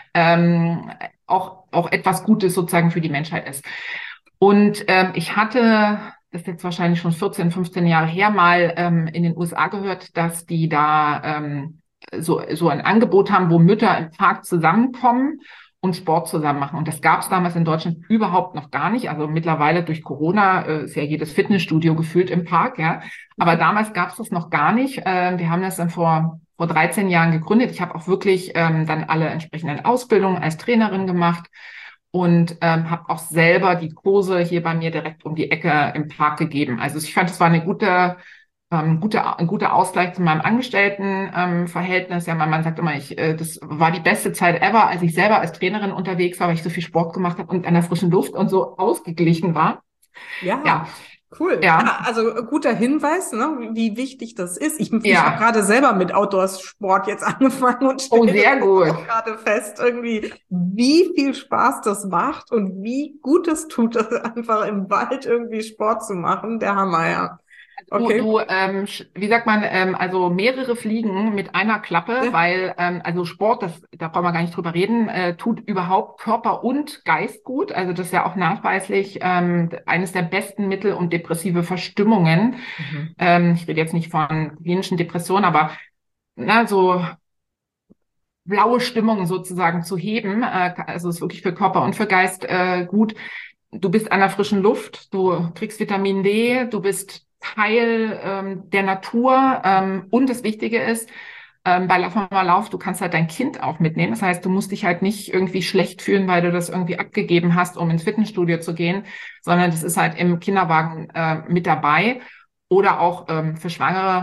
auch etwas Gutes sozusagen für die Menschheit ist. Und ich hatte, das ist jetzt wahrscheinlich schon 14, 15 Jahre her, mal in den USA gehört, dass die da so ein Angebot haben, wo Mütter im Park zusammenkommen und Sport zusammen machen. Und das gab es damals in Deutschland überhaupt noch gar nicht. Also mittlerweile durch Corona ist ja jedes Fitnessstudio gefühlt im Park, ja. Aber damals gab es das noch gar nicht. Wir haben das dann vor 13 Jahren gegründet. Ich habe auch wirklich dann alle entsprechenden Ausbildungen als Trainerin gemacht und habe auch selber die Kurse hier bei mir direkt um die Ecke im Park gegeben. Also ich fand, es war ein guter Ausgleich zu meinem Angestelltenverhältnis. Ja, mein Mann sagt immer, das war die beste Zeit ever, als ich selber als Trainerin unterwegs war, weil ich so viel Sport gemacht habe und an der frischen Luft und so ausgeglichen war. Ja. Cool. Ja, also guter Hinweis, wie wichtig das ist. Ich habe gerade selber mit Outdoor-Sport jetzt angefangen und stelle auch gerade fest, irgendwie, wie viel Spaß das macht und wie gut es tut, das einfach im Wald irgendwie Sport zu machen. Der Hammer, ja. Okay. Wie sagt man, also mehrere Fliegen mit einer Klappe, weil also Sport, da brauchen wir gar nicht drüber reden, tut überhaupt Körper und Geist gut. Also das ist ja auch nachweislich eines der besten Mittel, um depressive Verstimmungen. Ich rede jetzt nicht von klinischen Depressionen, aber so blaue Stimmungen sozusagen zu heben. Also ist wirklich für Körper und für Geist gut. Du bist an der frischen Luft, du kriegst Vitamin D, du bist Teil der Natur und das Wichtige ist, bei Lauf mal Lauf, du kannst halt dein Kind auch mitnehmen. Das heißt, du musst dich halt nicht irgendwie schlecht fühlen, weil du das irgendwie abgegeben hast, um ins Fitnessstudio zu gehen, sondern das ist halt im Kinderwagen mit dabei oder auch für Schwangere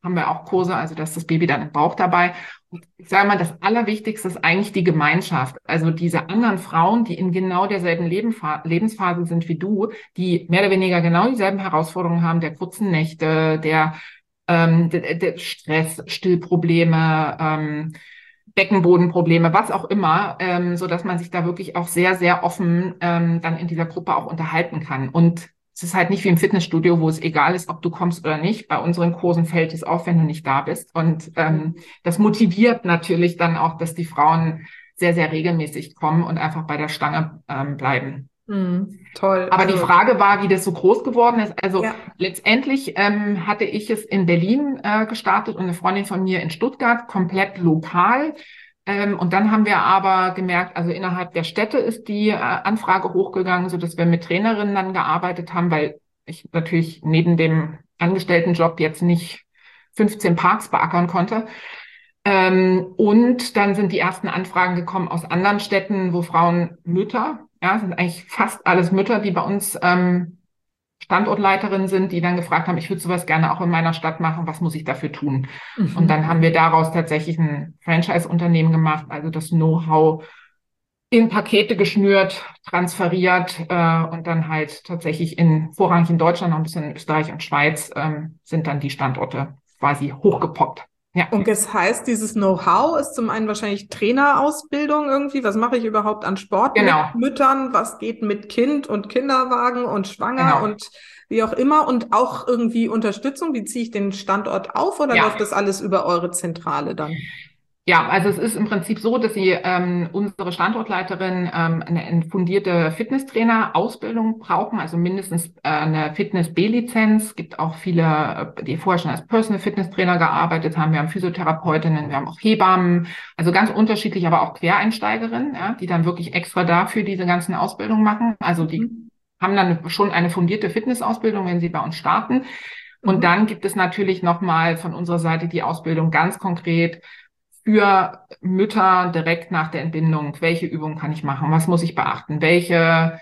haben wir auch Kurse, also da ist das Baby dann im Bauch dabei. Und ich sage mal, das Allerwichtigste ist eigentlich die Gemeinschaft. Also diese anderen Frauen, die in genau derselben Lebensphase sind wie du, die mehr oder weniger genau dieselben Herausforderungen haben, der kurzen Nächte, der Stress, Stillprobleme, Beckenbodenprobleme, was auch immer, so dass man sich da wirklich auch sehr, sehr offen dann in dieser Gruppe auch unterhalten kann. Und es ist halt nicht wie im Fitnessstudio, wo es egal ist, ob du kommst oder nicht. Bei unseren Kursen fällt es auf, wenn du nicht da bist. Und das motiviert natürlich dann auch, dass die Frauen sehr, sehr regelmäßig kommen und einfach bei der Stange bleiben. Toll. Aber die Frage war, wie das so groß geworden ist. Also ja. letztendlich hatte ich es in Berlin gestartet und eine Freundin von mir in Stuttgart, komplett lokal. Und dann haben wir aber gemerkt, also innerhalb der Städte ist die Anfrage hochgegangen, so dass wir mit Trainerinnen dann gearbeitet haben, weil ich natürlich neben dem Angestelltenjob jetzt nicht 15 Parks beackern konnte. Und dann sind die ersten Anfragen gekommen aus anderen Städten, wo Frauen, Mütter, ja, sind eigentlich fast alles Mütter, die bei uns Standortleiterinnen sind, die dann gefragt haben, ich würde sowas gerne auch in meiner Stadt machen, was muss ich dafür tun? Und dann haben wir daraus tatsächlich ein Franchise-Unternehmen gemacht, also das Know-how in Pakete geschnürt, transferiert und dann halt tatsächlich vorrangig in Deutschland, noch ein bisschen in Österreich und Schweiz sind dann die Standorte quasi hochgepoppt. Ja. Und das heißt, dieses Know-how ist zum einen wahrscheinlich Trainerausbildung irgendwie. Was mache ich überhaupt an Sport mit Müttern? Was geht mit Kind und Kinderwagen und Schwanger und wie auch immer? Und auch irgendwie Unterstützung. Wie ziehe ich den Standort auf oder läuft das alles über eure Zentrale dann? Ja, also es ist im Prinzip so, dass Sie unsere Standortleiterin eine fundierte Fitnesstrainer-Ausbildung brauchen, also mindestens eine Fitness-B-Lizenz. Es gibt auch viele, die vorher schon als Personal Fitness Trainer gearbeitet haben. Wir haben Physiotherapeutinnen, wir haben auch Hebammen, also ganz unterschiedlich, aber auch Quereinsteigerinnen, ja, die dann wirklich extra dafür diese ganzen Ausbildungen machen. Also die haben dann schon eine fundierte Fitnessausbildung, wenn sie bei uns starten. Und dann gibt es natürlich nochmal von unserer Seite die Ausbildung ganz konkret für Mütter direkt nach der Entbindung. Welche Übungen kann ich machen? Was muss ich beachten? Welche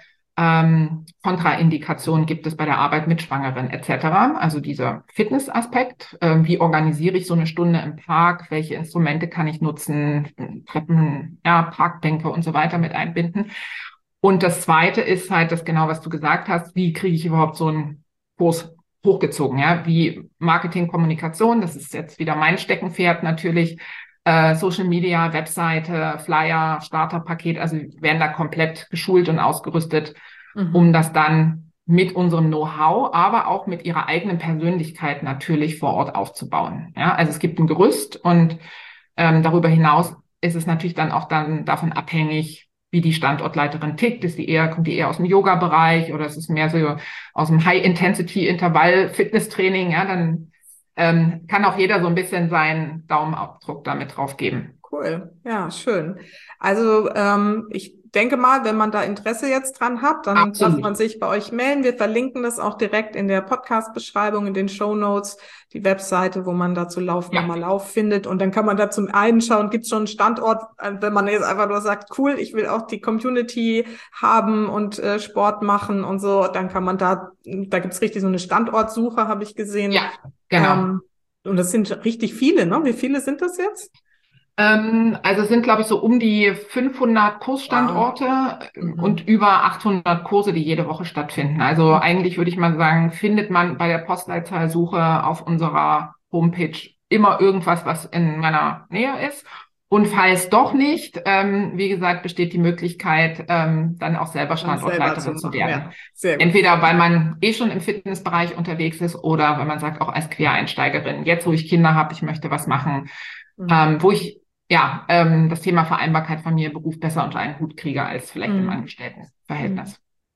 Kontraindikationen gibt es bei der Arbeit mit Schwangeren etc.? Also dieser Fitnessaspekt. Wie organisiere ich so eine Stunde im Park? Welche Instrumente kann ich nutzen? Treppen, ja, Parkbänke und so weiter mit einbinden. Und das Zweite ist halt das genau, was du gesagt hast. Wie kriege ich überhaupt so einen Kurs hochgezogen? Ja, wie Marketing, Kommunikation. Das ist jetzt wieder mein Steckenpferd natürlich. Social Media, Webseite, Flyer, Starterpaket, also wir werden da komplett geschult und ausgerüstet, um das dann mit unserem Know-how, aber auch mit ihrer eigenen Persönlichkeit natürlich vor Ort aufzubauen. Ja, also es gibt ein Gerüst und darüber hinaus ist es natürlich dann auch dann davon abhängig, wie die Standortleiterin tickt. Kommt die eher aus dem Yoga-Bereich oder ist es mehr so aus dem High-Intensity-Intervall-Fitness-Training? Ja, dann kann auch jeder so ein bisschen seinen Daumenabdruck damit drauf geben. Cool, ja, schön. Also ich denke mal, wenn man da Interesse jetzt dran hat, dann darf man sich bei euch melden. Wir verlinken das auch direkt in der Podcast-Beschreibung, in den Shownotes, die Webseite, wo man dazu Mama Lauf findet. Und dann kann man da zum einen schauen, gibt es schon einen Standort, wenn man jetzt einfach nur sagt, cool, ich will auch die Community haben und Sport machen und so, dann kann man da gibt's richtig so eine Standortsuche, habe ich gesehen. Ja, genau. Und das sind richtig viele, ne? Wie viele sind das jetzt? Also es sind, glaube ich, so um die 500 Kursstandorte und über 800 Kurse, die jede Woche stattfinden. Also eigentlich würde ich mal sagen, findet man bei der Postleitzahlsuche auf unserer Homepage immer irgendwas, was in meiner Nähe ist. Und falls doch nicht, wie gesagt, besteht die Möglichkeit, dann auch selber Standortleiterin zu werden. Ja, entweder weil man schon im Fitnessbereich unterwegs ist oder wenn man sagt, auch als Quereinsteigerin, jetzt wo ich Kinder habe, ich möchte was machen, wo ich das Thema Vereinbarkeit Familie, Beruf besser unter einen Hut kriege als vielleicht im Angestelltenverhältnis.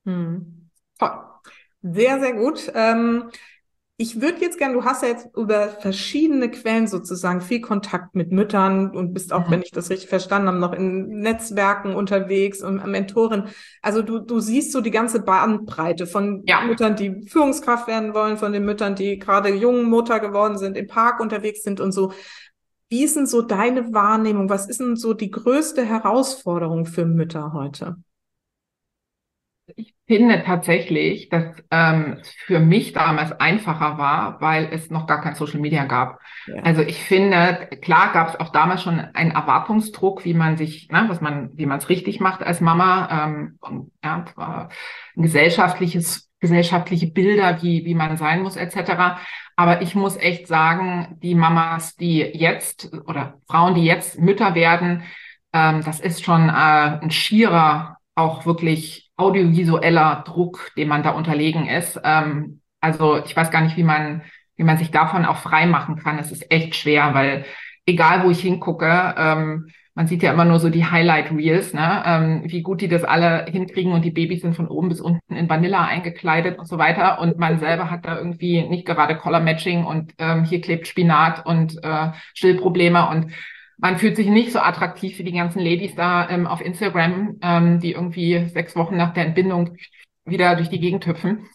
Toll. Sehr, sehr gut. Ich würde jetzt gerne, du hast ja jetzt über verschiedene Quellen sozusagen viel Kontakt mit Müttern und bist auch, wenn ich das richtig verstanden habe, noch in Netzwerken unterwegs und Mentorin. Also du siehst so die ganze Bandbreite von Müttern, die Führungskraft werden wollen, von den Müttern, die gerade jungen Mutter geworden sind, im Park unterwegs sind und so. Wie ist denn so deine Wahrnehmung? Was ist denn so die größte Herausforderung für Mütter heute? Ich finde tatsächlich, dass es für mich damals einfacher war, weil es noch gar kein Social Media gab. Ja. Also ich finde, klar gab es auch damals schon einen Erwartungsdruck, wie man sich, ne, wie man es richtig macht als Mama, und, ja, es war ein gesellschaftliche Bilder, wie man sein muss, etc. Aber ich muss echt sagen, die Mamas, die jetzt oder Frauen, die jetzt Mütter werden, das ist schon ein schierer, auch wirklich audiovisueller Druck, dem man da unterlegen ist. Also ich weiß gar nicht, wie man sich davon auch frei machen kann. Es ist echt schwer, weil egal wo ich hingucke, man sieht ja immer nur so die Highlight Reels, ne? Wie gut die das alle hinkriegen und die Babys sind von oben bis unten in Vanilla eingekleidet und so weiter. Und man selber hat da irgendwie nicht gerade Color Matching und hier klebt Spinat und Stillprobleme und man fühlt sich nicht so attraktiv wie die ganzen Ladies da auf Instagram, die irgendwie 6 Wochen nach der Entbindung wieder durch die Gegend hüpfen.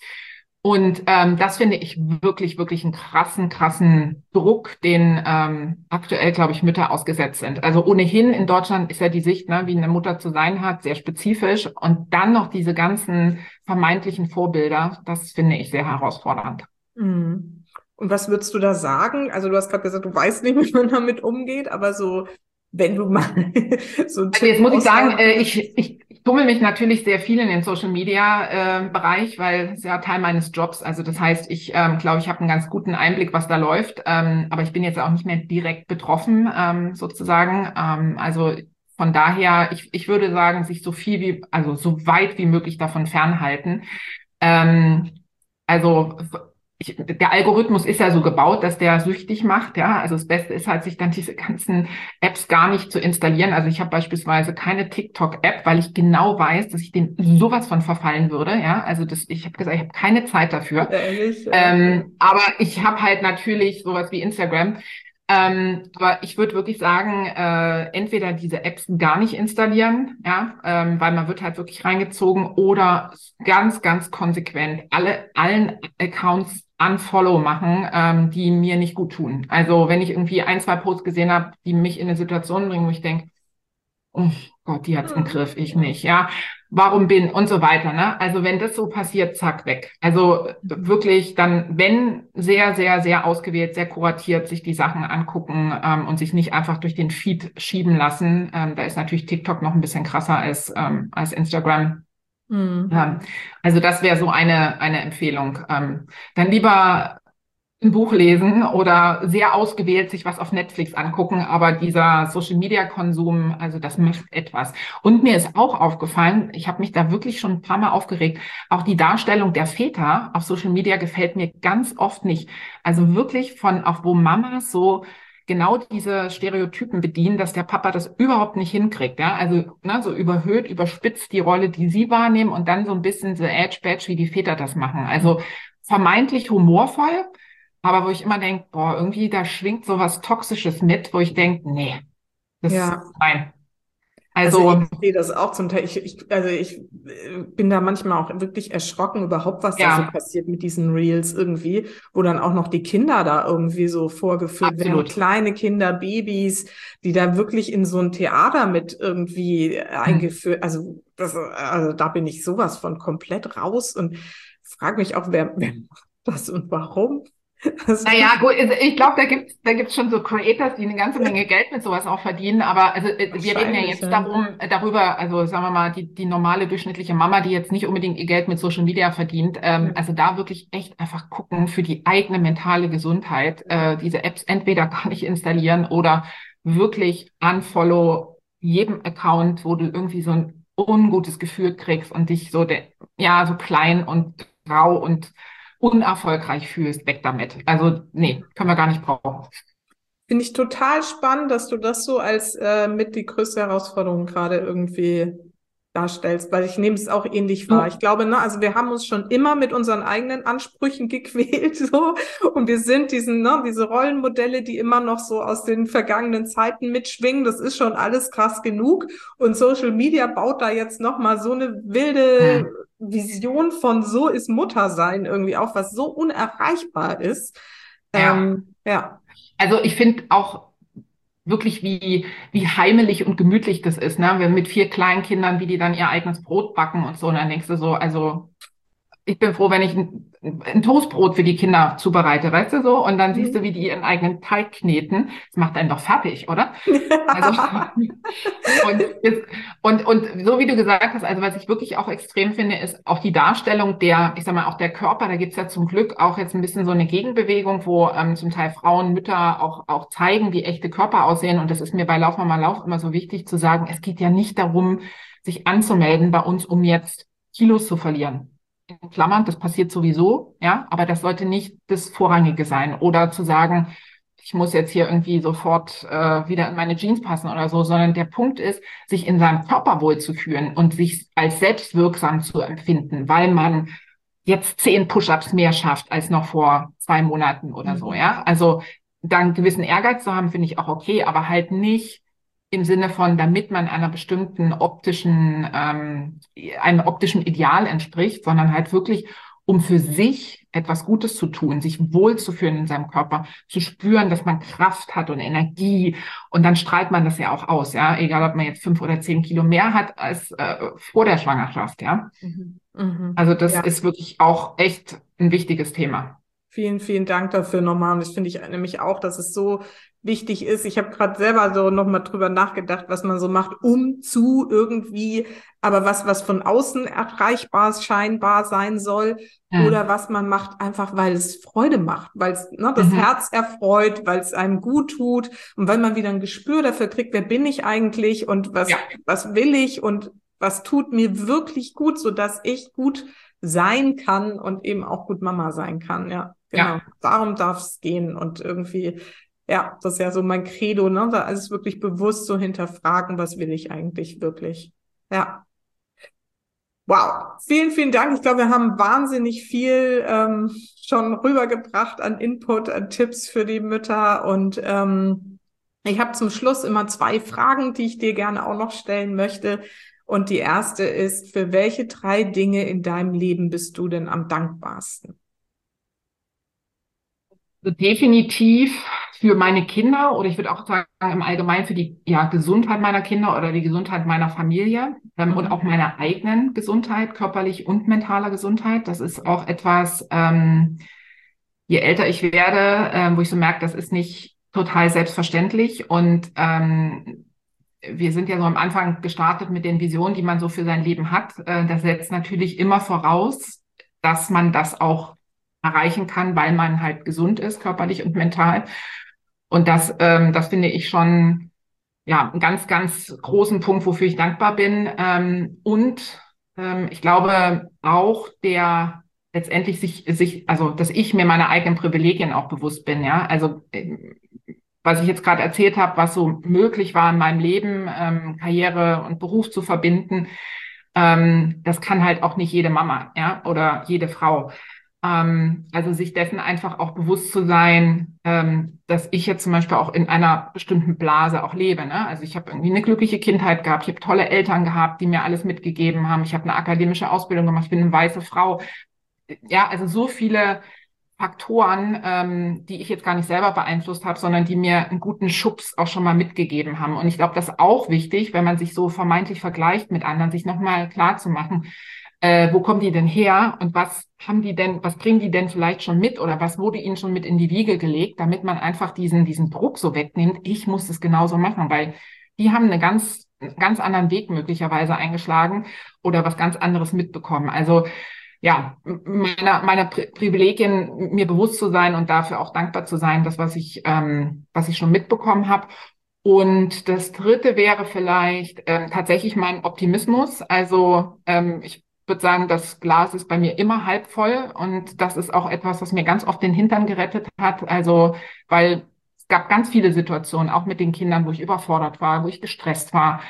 Und das finde ich wirklich, wirklich einen krassen Druck, den aktuell, glaube ich, Mütter ausgesetzt sind. Also ohnehin in Deutschland ist ja die Sicht, ne, wie eine Mutter zu sein hat, sehr spezifisch. Und dann noch diese ganzen vermeintlichen Vorbilder, das finde ich sehr herausfordernd. Mhm. Und was würdest du da sagen? Also du hast gerade gesagt, du weißt nicht, wie man damit umgeht, aber so, wenn du mal so einen Also Tipp jetzt muss ich sagen, raushauen würdest. ich tummel mich natürlich sehr viel in den Social Media Bereich, weil es ja Teil meines Jobs. Also das heißt, ich glaube, ich habe einen ganz guten Einblick, was da läuft. Aber ich bin jetzt auch nicht mehr direkt betroffen, sozusagen. Also von daher, ich würde sagen, sich also so weit wie möglich davon fernhalten. Ähm, also der Algorithmus ist ja so gebaut, dass der süchtig macht, ja. Also das Beste ist halt, sich dann diese ganzen Apps gar nicht zu installieren. Also ich habe beispielsweise keine TikTok-App, weil ich genau weiß, dass ich dem sowas von verfallen würde, ja. Also ich habe gesagt, ich habe keine Zeit dafür. Ehrlich, ja. Aber ich habe halt natürlich sowas wie Instagram. Aber ich würde wirklich sagen, entweder diese Apps gar nicht installieren, ja, weil man wird halt wirklich reingezogen, oder ganz konsequent allen Accounts unfollow machen, die mir nicht gut tun. Also wenn ich irgendwie ein, zwei Posts gesehen habe, die mich in eine Situation bringen, wo ich denke, oh Gott, die hat's im Mhm. Griff, ich nicht, ja. Warum bin und so weiter, ne? Also wenn das so passiert, zack, weg. Also wirklich dann, wenn sehr ausgewählt, sehr kuratiert sich die Sachen angucken und sich nicht einfach durch den Feed schieben lassen. Da ist natürlich TikTok noch ein bisschen krasser als Instagram. Mhm. Ähm, also das wäre so eine Empfehlung. Dann lieber ein Buch lesen oder sehr ausgewählt sich was auf Netflix angucken, aber dieser Social-Media-Konsum, also das macht etwas. Und mir ist auch aufgefallen, ich habe mich da wirklich schon ein paar Mal aufgeregt, auch die Darstellung der Väter auf Social Media gefällt mir ganz oft nicht. Also wirklich auch wo Mamas so genau diese Stereotypen bedienen, dass der Papa das überhaupt nicht hinkriegt, ja, also ne, so überhöht, überspitzt die Rolle, die sie wahrnehmen und dann so ein bisschen so Edge-Badge, wie die Väter das machen. Also vermeintlich humorvoll, aber wo ich immer denke, boah, irgendwie da schwingt so was Toxisches mit, wo ich denke, nee, Ja. nein. Also ich Also, sehe das auch zum Teil. Also ich bin da manchmal auch wirklich erschrocken überhaupt, was da so ja, passiert mit diesen Reels irgendwie, wo dann auch noch die Kinder da irgendwie so vorgeführt werden, absolut. kleine Kinder, Babys, die da wirklich in so ein Theater mit irgendwie Hm. eingeführt. Also da bin ich sowas von komplett raus und frage mich auch, wer macht das und warum? Also, Naja, gut, also ich glaube, da gibt's schon so Creators, die eine ganze Menge Geld mit sowas auch verdienen. Aber also wir reden ja wahrscheinlich, jetzt ja. darüber, also sagen wir mal, die normale durchschnittliche Mama, die jetzt nicht unbedingt ihr Geld mit Social Media verdient. Also da wirklich echt einfach gucken für die eigene mentale Gesundheit, diese Apps entweder gar nicht installieren oder wirklich unfollow jedem Account, wo du irgendwie so ein ungutes Gefühl kriegst und dich ja, so klein und grau und unerfolgreich fühlst, weg damit. Also, nee, können wir gar nicht brauchen. Finde ich total spannend, dass du das so als mit die größte Herausforderung gerade irgendwie darstellst, weil ich nehme es auch ähnlich wahr. Ich Du, glaube, ne, also wir haben uns schon immer mit unseren eigenen Ansprüchen gequält, so, und wir sind diese Rollenmodelle, die immer noch so aus den vergangenen Zeiten mitschwingen. Das ist schon alles krass genug. Und Social Media baut da jetzt noch mal so eine wilde hm, Vision von so ist Muttersein irgendwie auf, was so unerreichbar ist. ja. Ja. Also ich finde auch, wirklich, wie heimelig und gemütlich das ist, ne? Wenn mit 4 Kleinkindern, wie die dann ihr eigenes Brot backen und so. Und dann denkst du so, also ich bin froh, wenn ich ein Toastbrot für die Kinder zubereite, weißt du so? Und dann siehst du, wie die ihren eigenen Teig kneten. Das macht einen doch fertig, oder? Also, und, jetzt, und so wie du gesagt hast, also was ich wirklich auch extrem finde, ist auch die Darstellung der, ich sag mal, auch der Körper. Da gibt's ja zum Glück auch jetzt ein bisschen so eine Gegenbewegung, wo zum Teil Frauen, Mütter auch zeigen, wie echte Körper aussehen. Und das ist mir bei Lauf Mama Lauf immer so wichtig zu sagen, es geht ja nicht darum, sich anzumelden bei uns, um jetzt Kilos zu verlieren. In Klammern, das passiert sowieso, ja, aber das sollte nicht das Vorrangige sein. Oder zu sagen, ich muss jetzt hier irgendwie sofort wieder in meine Jeans passen oder so, sondern der Punkt ist, sich in seinem Körper wohlzufühlen und sich als selbstwirksam zu empfinden, weil man jetzt 10 Push-ups mehr schafft als noch vor 2 Monaten oder so, Mhm. ja. Also dann einen gewissen Ehrgeiz zu haben, finde ich auch okay, aber halt nicht im Sinne von, damit man einer bestimmten einem optischen Ideal entspricht, sondern halt wirklich, um für sich etwas Gutes zu tun, sich wohlzufühlen in seinem Körper, zu spüren, dass man Kraft hat und Energie. Und dann strahlt man das ja auch aus, ja, egal ob man jetzt 5 oder 10 Kilo mehr hat als vor der Schwangerschaft, ja. Mhm. Mhm. Also das Ja. ist wirklich auch echt ein wichtiges Thema. Vielen, vielen Dank dafür nochmal. Und das finde ich nämlich auch, dass es so wichtig ist. Ich habe gerade selber so nochmal drüber nachgedacht, was man so macht, um zu irgendwie, aber was von außen erreichbar scheinbar sein soll oder Mhm. was man macht, einfach weil es Freude macht, weil es das Mhm. Herz erfreut, weil es einem gut tut und weil man wieder ein Gespür dafür kriegt, wer bin ich eigentlich und Ja, was will ich und was tut mir wirklich gut, so dass ich gut sein kann und eben auch gut Mama sein kann. Ja, genau. ja. Darum darf es gehen. Und irgendwie, ja, das ist ja so mein Credo, ne? Da alles wirklich bewusst so hinterfragen, was will ich eigentlich wirklich? Ja. Wow. Vielen, vielen Dank. Ich glaube, wir haben wahnsinnig viel schon rübergebracht an Input, an Tipps für die Mütter. Und ich habe zum Schluss immer 2 Fragen, die ich dir gerne auch noch stellen möchte. Und die erste ist, für welche 3 Dinge in deinem Leben bist du denn am dankbarsten? Also definitiv für meine Kinder oder ich würde auch sagen im Allgemeinen für die Gesundheit meiner Kinder oder die Gesundheit meiner Familie und auch Mhm. meiner eigenen Gesundheit, körperlich und mentaler Gesundheit. Das ist auch etwas, je älter ich werde, wo ich so merke, das ist nicht total selbstverständlich. Und wir sind ja so am Anfang gestartet mit den Visionen, die man so für sein Leben hat. Das setzt natürlich immer voraus, dass man das auch erreichen kann, weil man halt gesund ist, körperlich und mental. Und das finde ich schon ja einen ganz, ganz großen Punkt, wofür ich dankbar bin. Und ich glaube auch der letztendlich also dass ich mir meiner eigenen Privilegien auch bewusst bin, ja. Also was ich jetzt gerade erzählt habe, was so möglich war in meinem Leben, Karriere und Beruf zu verbinden, das kann halt auch nicht jede Mama, ja, oder jede Frau. Also sich dessen einfach auch bewusst zu sein, dass ich jetzt zum Beispiel auch in einer bestimmten Blase auch lebe. Ne? Also ich habe irgendwie eine glückliche Kindheit gehabt, ich habe tolle Eltern gehabt, die mir alles mitgegeben haben. Ich habe eine akademische Ausbildung gemacht, ich bin eine weiße Frau. Ja, also so viele Faktoren, die ich jetzt gar nicht selber beeinflusst habe, sondern die mir einen guten Schubs auch schon mal mitgegeben haben. Und ich glaube, das ist auch wichtig, wenn man sich so vermeintlich vergleicht mit anderen, sich nochmal klar zu machen, wo kommen die denn her und was bringen die denn vielleicht schon mit oder was wurde ihnen schon mit in die Wiege gelegt, damit man einfach diesen Druck so wegnimmt. Ich muss es genauso machen, weil die haben einen ganz anderen Weg möglicherweise eingeschlagen oder was ganz anderes mitbekommen. Also ja, meiner Privilegien mir bewusst zu sein und dafür auch dankbar zu sein, das, was ich schon mitbekommen habe. Und das Dritte wäre vielleicht tatsächlich mein Optimismus. Also ich würde sagen, das Glas ist bei mir immer halb voll und das ist auch etwas, was mir ganz oft den Hintern gerettet hat. Also weil es gab ganz viele Situationen, auch mit den Kindern, wo ich überfordert war, wo ich gestresst war.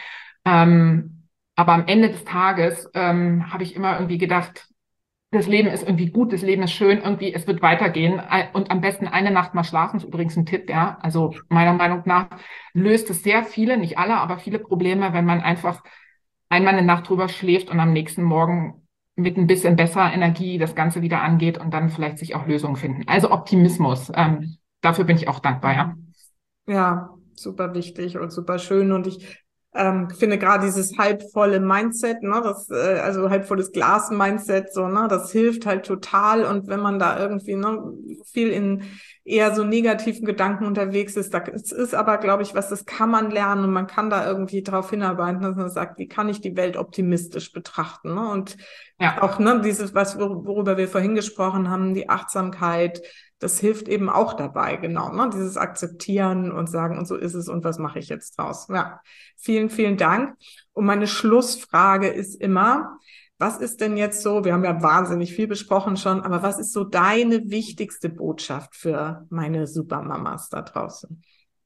Aber am Ende des Tages habe ich immer irgendwie gedacht, das Leben ist irgendwie gut, das Leben ist schön, irgendwie, es wird weitergehen. Und am besten eine Nacht mal schlafen, ist übrigens ein Tipp, ja. Also meiner Meinung nach löst es sehr viele, nicht alle, aber viele Probleme, wenn man einfach einmal eine Nacht drüber schläft und am nächsten Morgen mit ein bisschen besserer Energie das Ganze wieder angeht und dann vielleicht sich auch Lösungen finden. Also Optimismus, dafür bin ich auch dankbar, ja. Mhm. Ja, super wichtig und super schön. Und ich finde gerade dieses halbvolle Mindset, ne, also halbvolles Glas-Mindset, so, ne, das hilft halt total. Und wenn man da irgendwie, ne, viel in eher so negativen Gedanken unterwegs ist, das ist aber, glaube ich, das kann man lernen und man kann da irgendwie drauf hinarbeiten, dass man sagt, wie kann ich die Welt optimistisch betrachten, ne? Und auch, ne, dieses, worüber wir vorhin gesprochen haben, die Achtsamkeit, das hilft eben auch dabei, genau, ne? Dieses Akzeptieren und sagen, und so ist es und was mache ich jetzt draus? Ja, vielen, vielen Dank. Und meine Schlussfrage ist immer, was ist denn jetzt so, wir haben ja wahnsinnig viel besprochen schon, aber was ist so deine wichtigste Botschaft für meine Supermamas da draußen?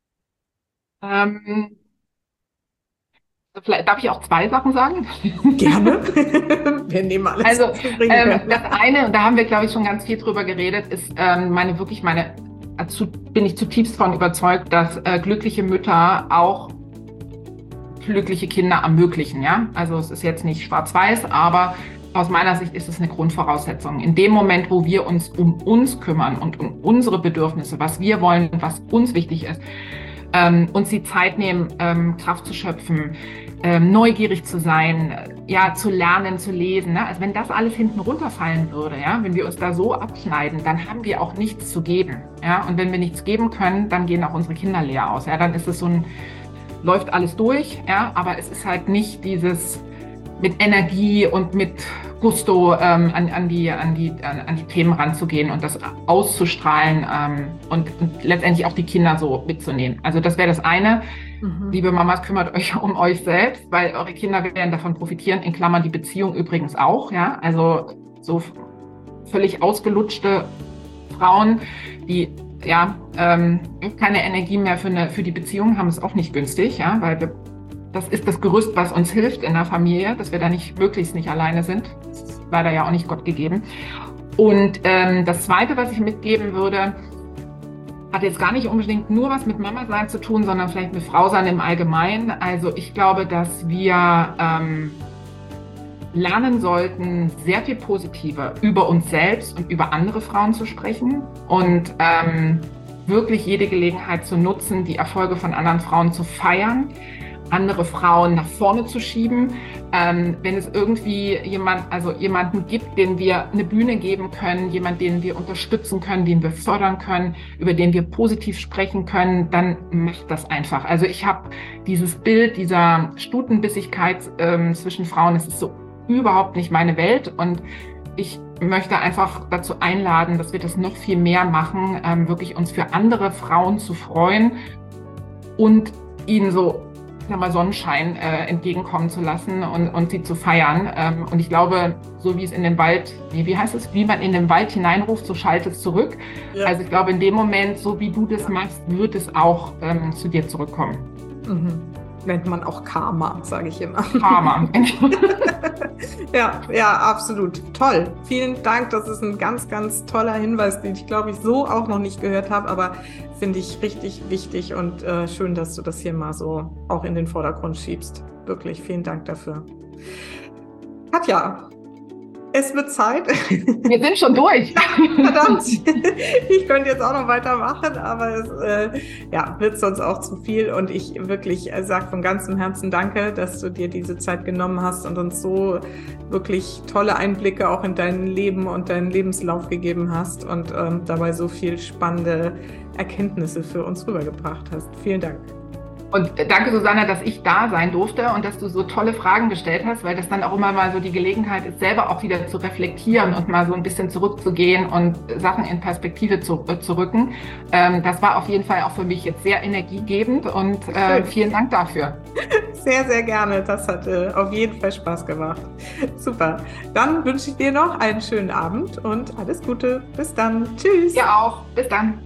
Vielleicht darf ich auch zwei Sachen sagen? Gerne. Wir nehmen alles, Also was wir bringen können. das eine, und da haben wir, glaube ich, schon ganz viel drüber geredet, ist bin ich zutiefst davon überzeugt, dass glückliche Mütter auch glückliche Kinder ermöglichen. Ja? Also es ist jetzt nicht schwarz-weiß, aber aus meiner Sicht ist es eine Grundvoraussetzung. In dem Moment, wo wir uns um uns kümmern und um unsere Bedürfnisse, was wir wollen, was uns wichtig ist, uns die Zeit nehmen, Kraft zu schöpfen, neugierig zu sein, ja, zu lernen, zu lesen. Ne? Also wenn das alles hinten runterfallen würde, ja, wenn wir uns da so abschneiden, dann haben wir auch nichts zu geben. Ja? Und wenn wir nichts geben können, dann gehen auch unsere Kinder leer aus. Ja? Dann ist es läuft alles durch, ja, aber es ist halt nicht dieses mit Energie und mit Gusto an die Themen ranzugehen und das auszustrahlen und letztendlich auch die Kinder so mitzunehmen. Also das wäre das eine. Liebe Mamas, kümmert euch um euch selbst, weil eure Kinder werden davon profitieren, in Klammern die Beziehung übrigens auch. Ja? Also so völlig ausgelutschte Frauen, die keine Energie mehr für die Beziehung haben, ist auch nicht günstig, ja? Weil das ist das Gerüst, was uns hilft in der Familie, dass wir da möglichst nicht alleine sind. Das ist leider ja auch nicht Gott gegeben. Und das Zweite, was ich mitgeben würde, hat jetzt gar nicht unbedingt nur was mit Mama sein zu tun, sondern vielleicht mit Frau sein im Allgemeinen. Also ich glaube, dass wir lernen sollten, sehr viel positiver über uns selbst und über andere Frauen zu sprechen und wirklich jede Gelegenheit zu nutzen, die Erfolge von anderen Frauen zu feiern, andere Frauen nach vorne zu schieben. Wenn es irgendwie jemanden gibt, den wir eine Bühne geben können, jemanden, den wir unterstützen können, den wir fördern können, über den wir positiv sprechen können, dann macht das einfach. Also ich habe dieses Bild dieser Stutenbissigkeit zwischen Frauen, es ist so überhaupt nicht meine Welt und ich möchte einfach dazu einladen, dass wir das noch viel mehr machen, wirklich uns für andere Frauen zu freuen und ihnen so Sonnenschein entgegenkommen zu lassen und sie zu feiern. Und ich glaube, so wie es in den Wald, wie heißt es, wie man in den Wald hineinruft, so schallt es zurück. Ja. Also ich glaube, in dem Moment, so wie du das machst, wird es auch zu dir zurückkommen. Mhm. Nennt man auch Karma, sage ich immer. Karma. Ja, absolut. Toll. Vielen Dank. Das ist ein ganz, ganz toller Hinweis, den ich, glaube ich, so auch noch nicht gehört habe, aber finde ich richtig wichtig und schön, dass du das hier mal so auch in den Vordergrund schiebst. Wirklich, vielen Dank dafür. Katja, es wird Zeit. Wir sind schon durch. Ja, verdammt. Ich könnte jetzt auch noch weitermachen, aber es wird sonst auch zu viel. Und ich wirklich sage von ganzem Herzen Danke, dass du dir diese Zeit genommen hast und uns so wirklich tolle Einblicke auch in dein Leben und deinen Lebenslauf gegeben hast und dabei so viel spannende Erkenntnisse für uns rübergebracht hast. Vielen Dank. Und danke, Susanne, dass ich da sein durfte und dass du so tolle Fragen gestellt hast, weil das dann auch immer mal so die Gelegenheit ist, selber auch wieder zu reflektieren und mal so ein bisschen zurückzugehen und Sachen in Perspektive zu rücken. Das war auf jeden Fall auch für mich jetzt sehr energiegebend und vielen Dank dafür. Sehr, sehr gerne. Das hat auf jeden Fall Spaß gemacht. Super. Dann wünsche ich dir noch einen schönen Abend und alles Gute. Bis dann. Tschüss. Dir auch. Bis dann.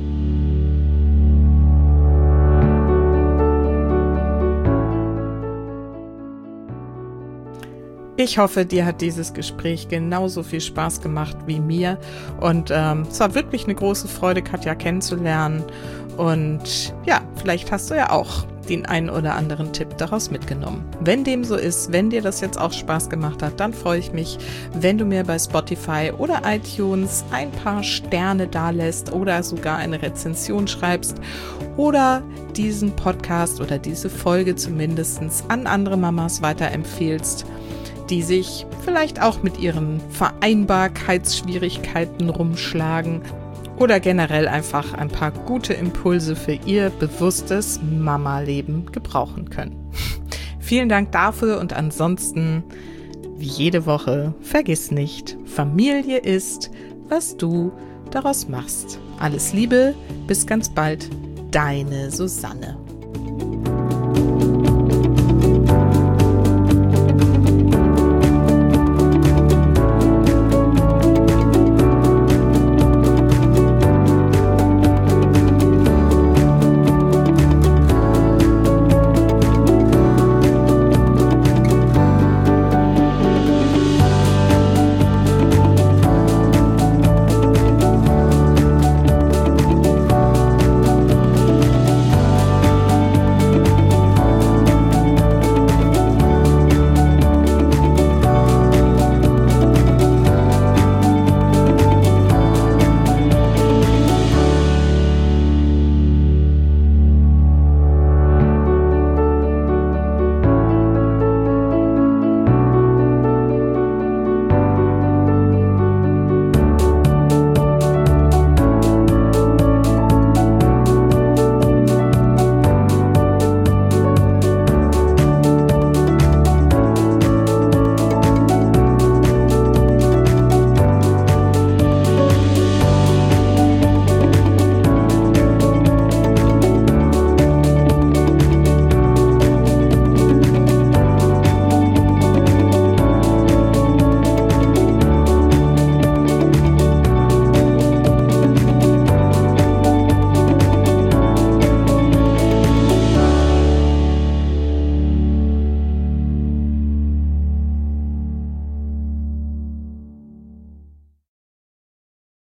Ich hoffe, dir hat dieses Gespräch genauso viel Spaß gemacht wie mir und es war wirklich eine große Freude, Katja kennenzulernen und ja, vielleicht hast du ja auch den einen oder anderen Tipp daraus mitgenommen. Wenn dem so ist, wenn dir das jetzt auch Spaß gemacht hat, dann freue ich mich, wenn du mir bei Spotify oder iTunes ein paar Sterne dalässt oder sogar eine Rezension schreibst oder diesen Podcast oder diese Folge zumindest an andere Mamas weiterempfehlst, die sich vielleicht auch mit ihren Vereinbarkeitsschwierigkeiten rumschlagen oder generell einfach ein paar gute Impulse für ihr bewusstes Mama-Leben gebrauchen können. Vielen Dank dafür und ansonsten, wie jede Woche, vergiss nicht, Familie ist, was du daraus machst. Alles Liebe, bis ganz bald, deine Susanne.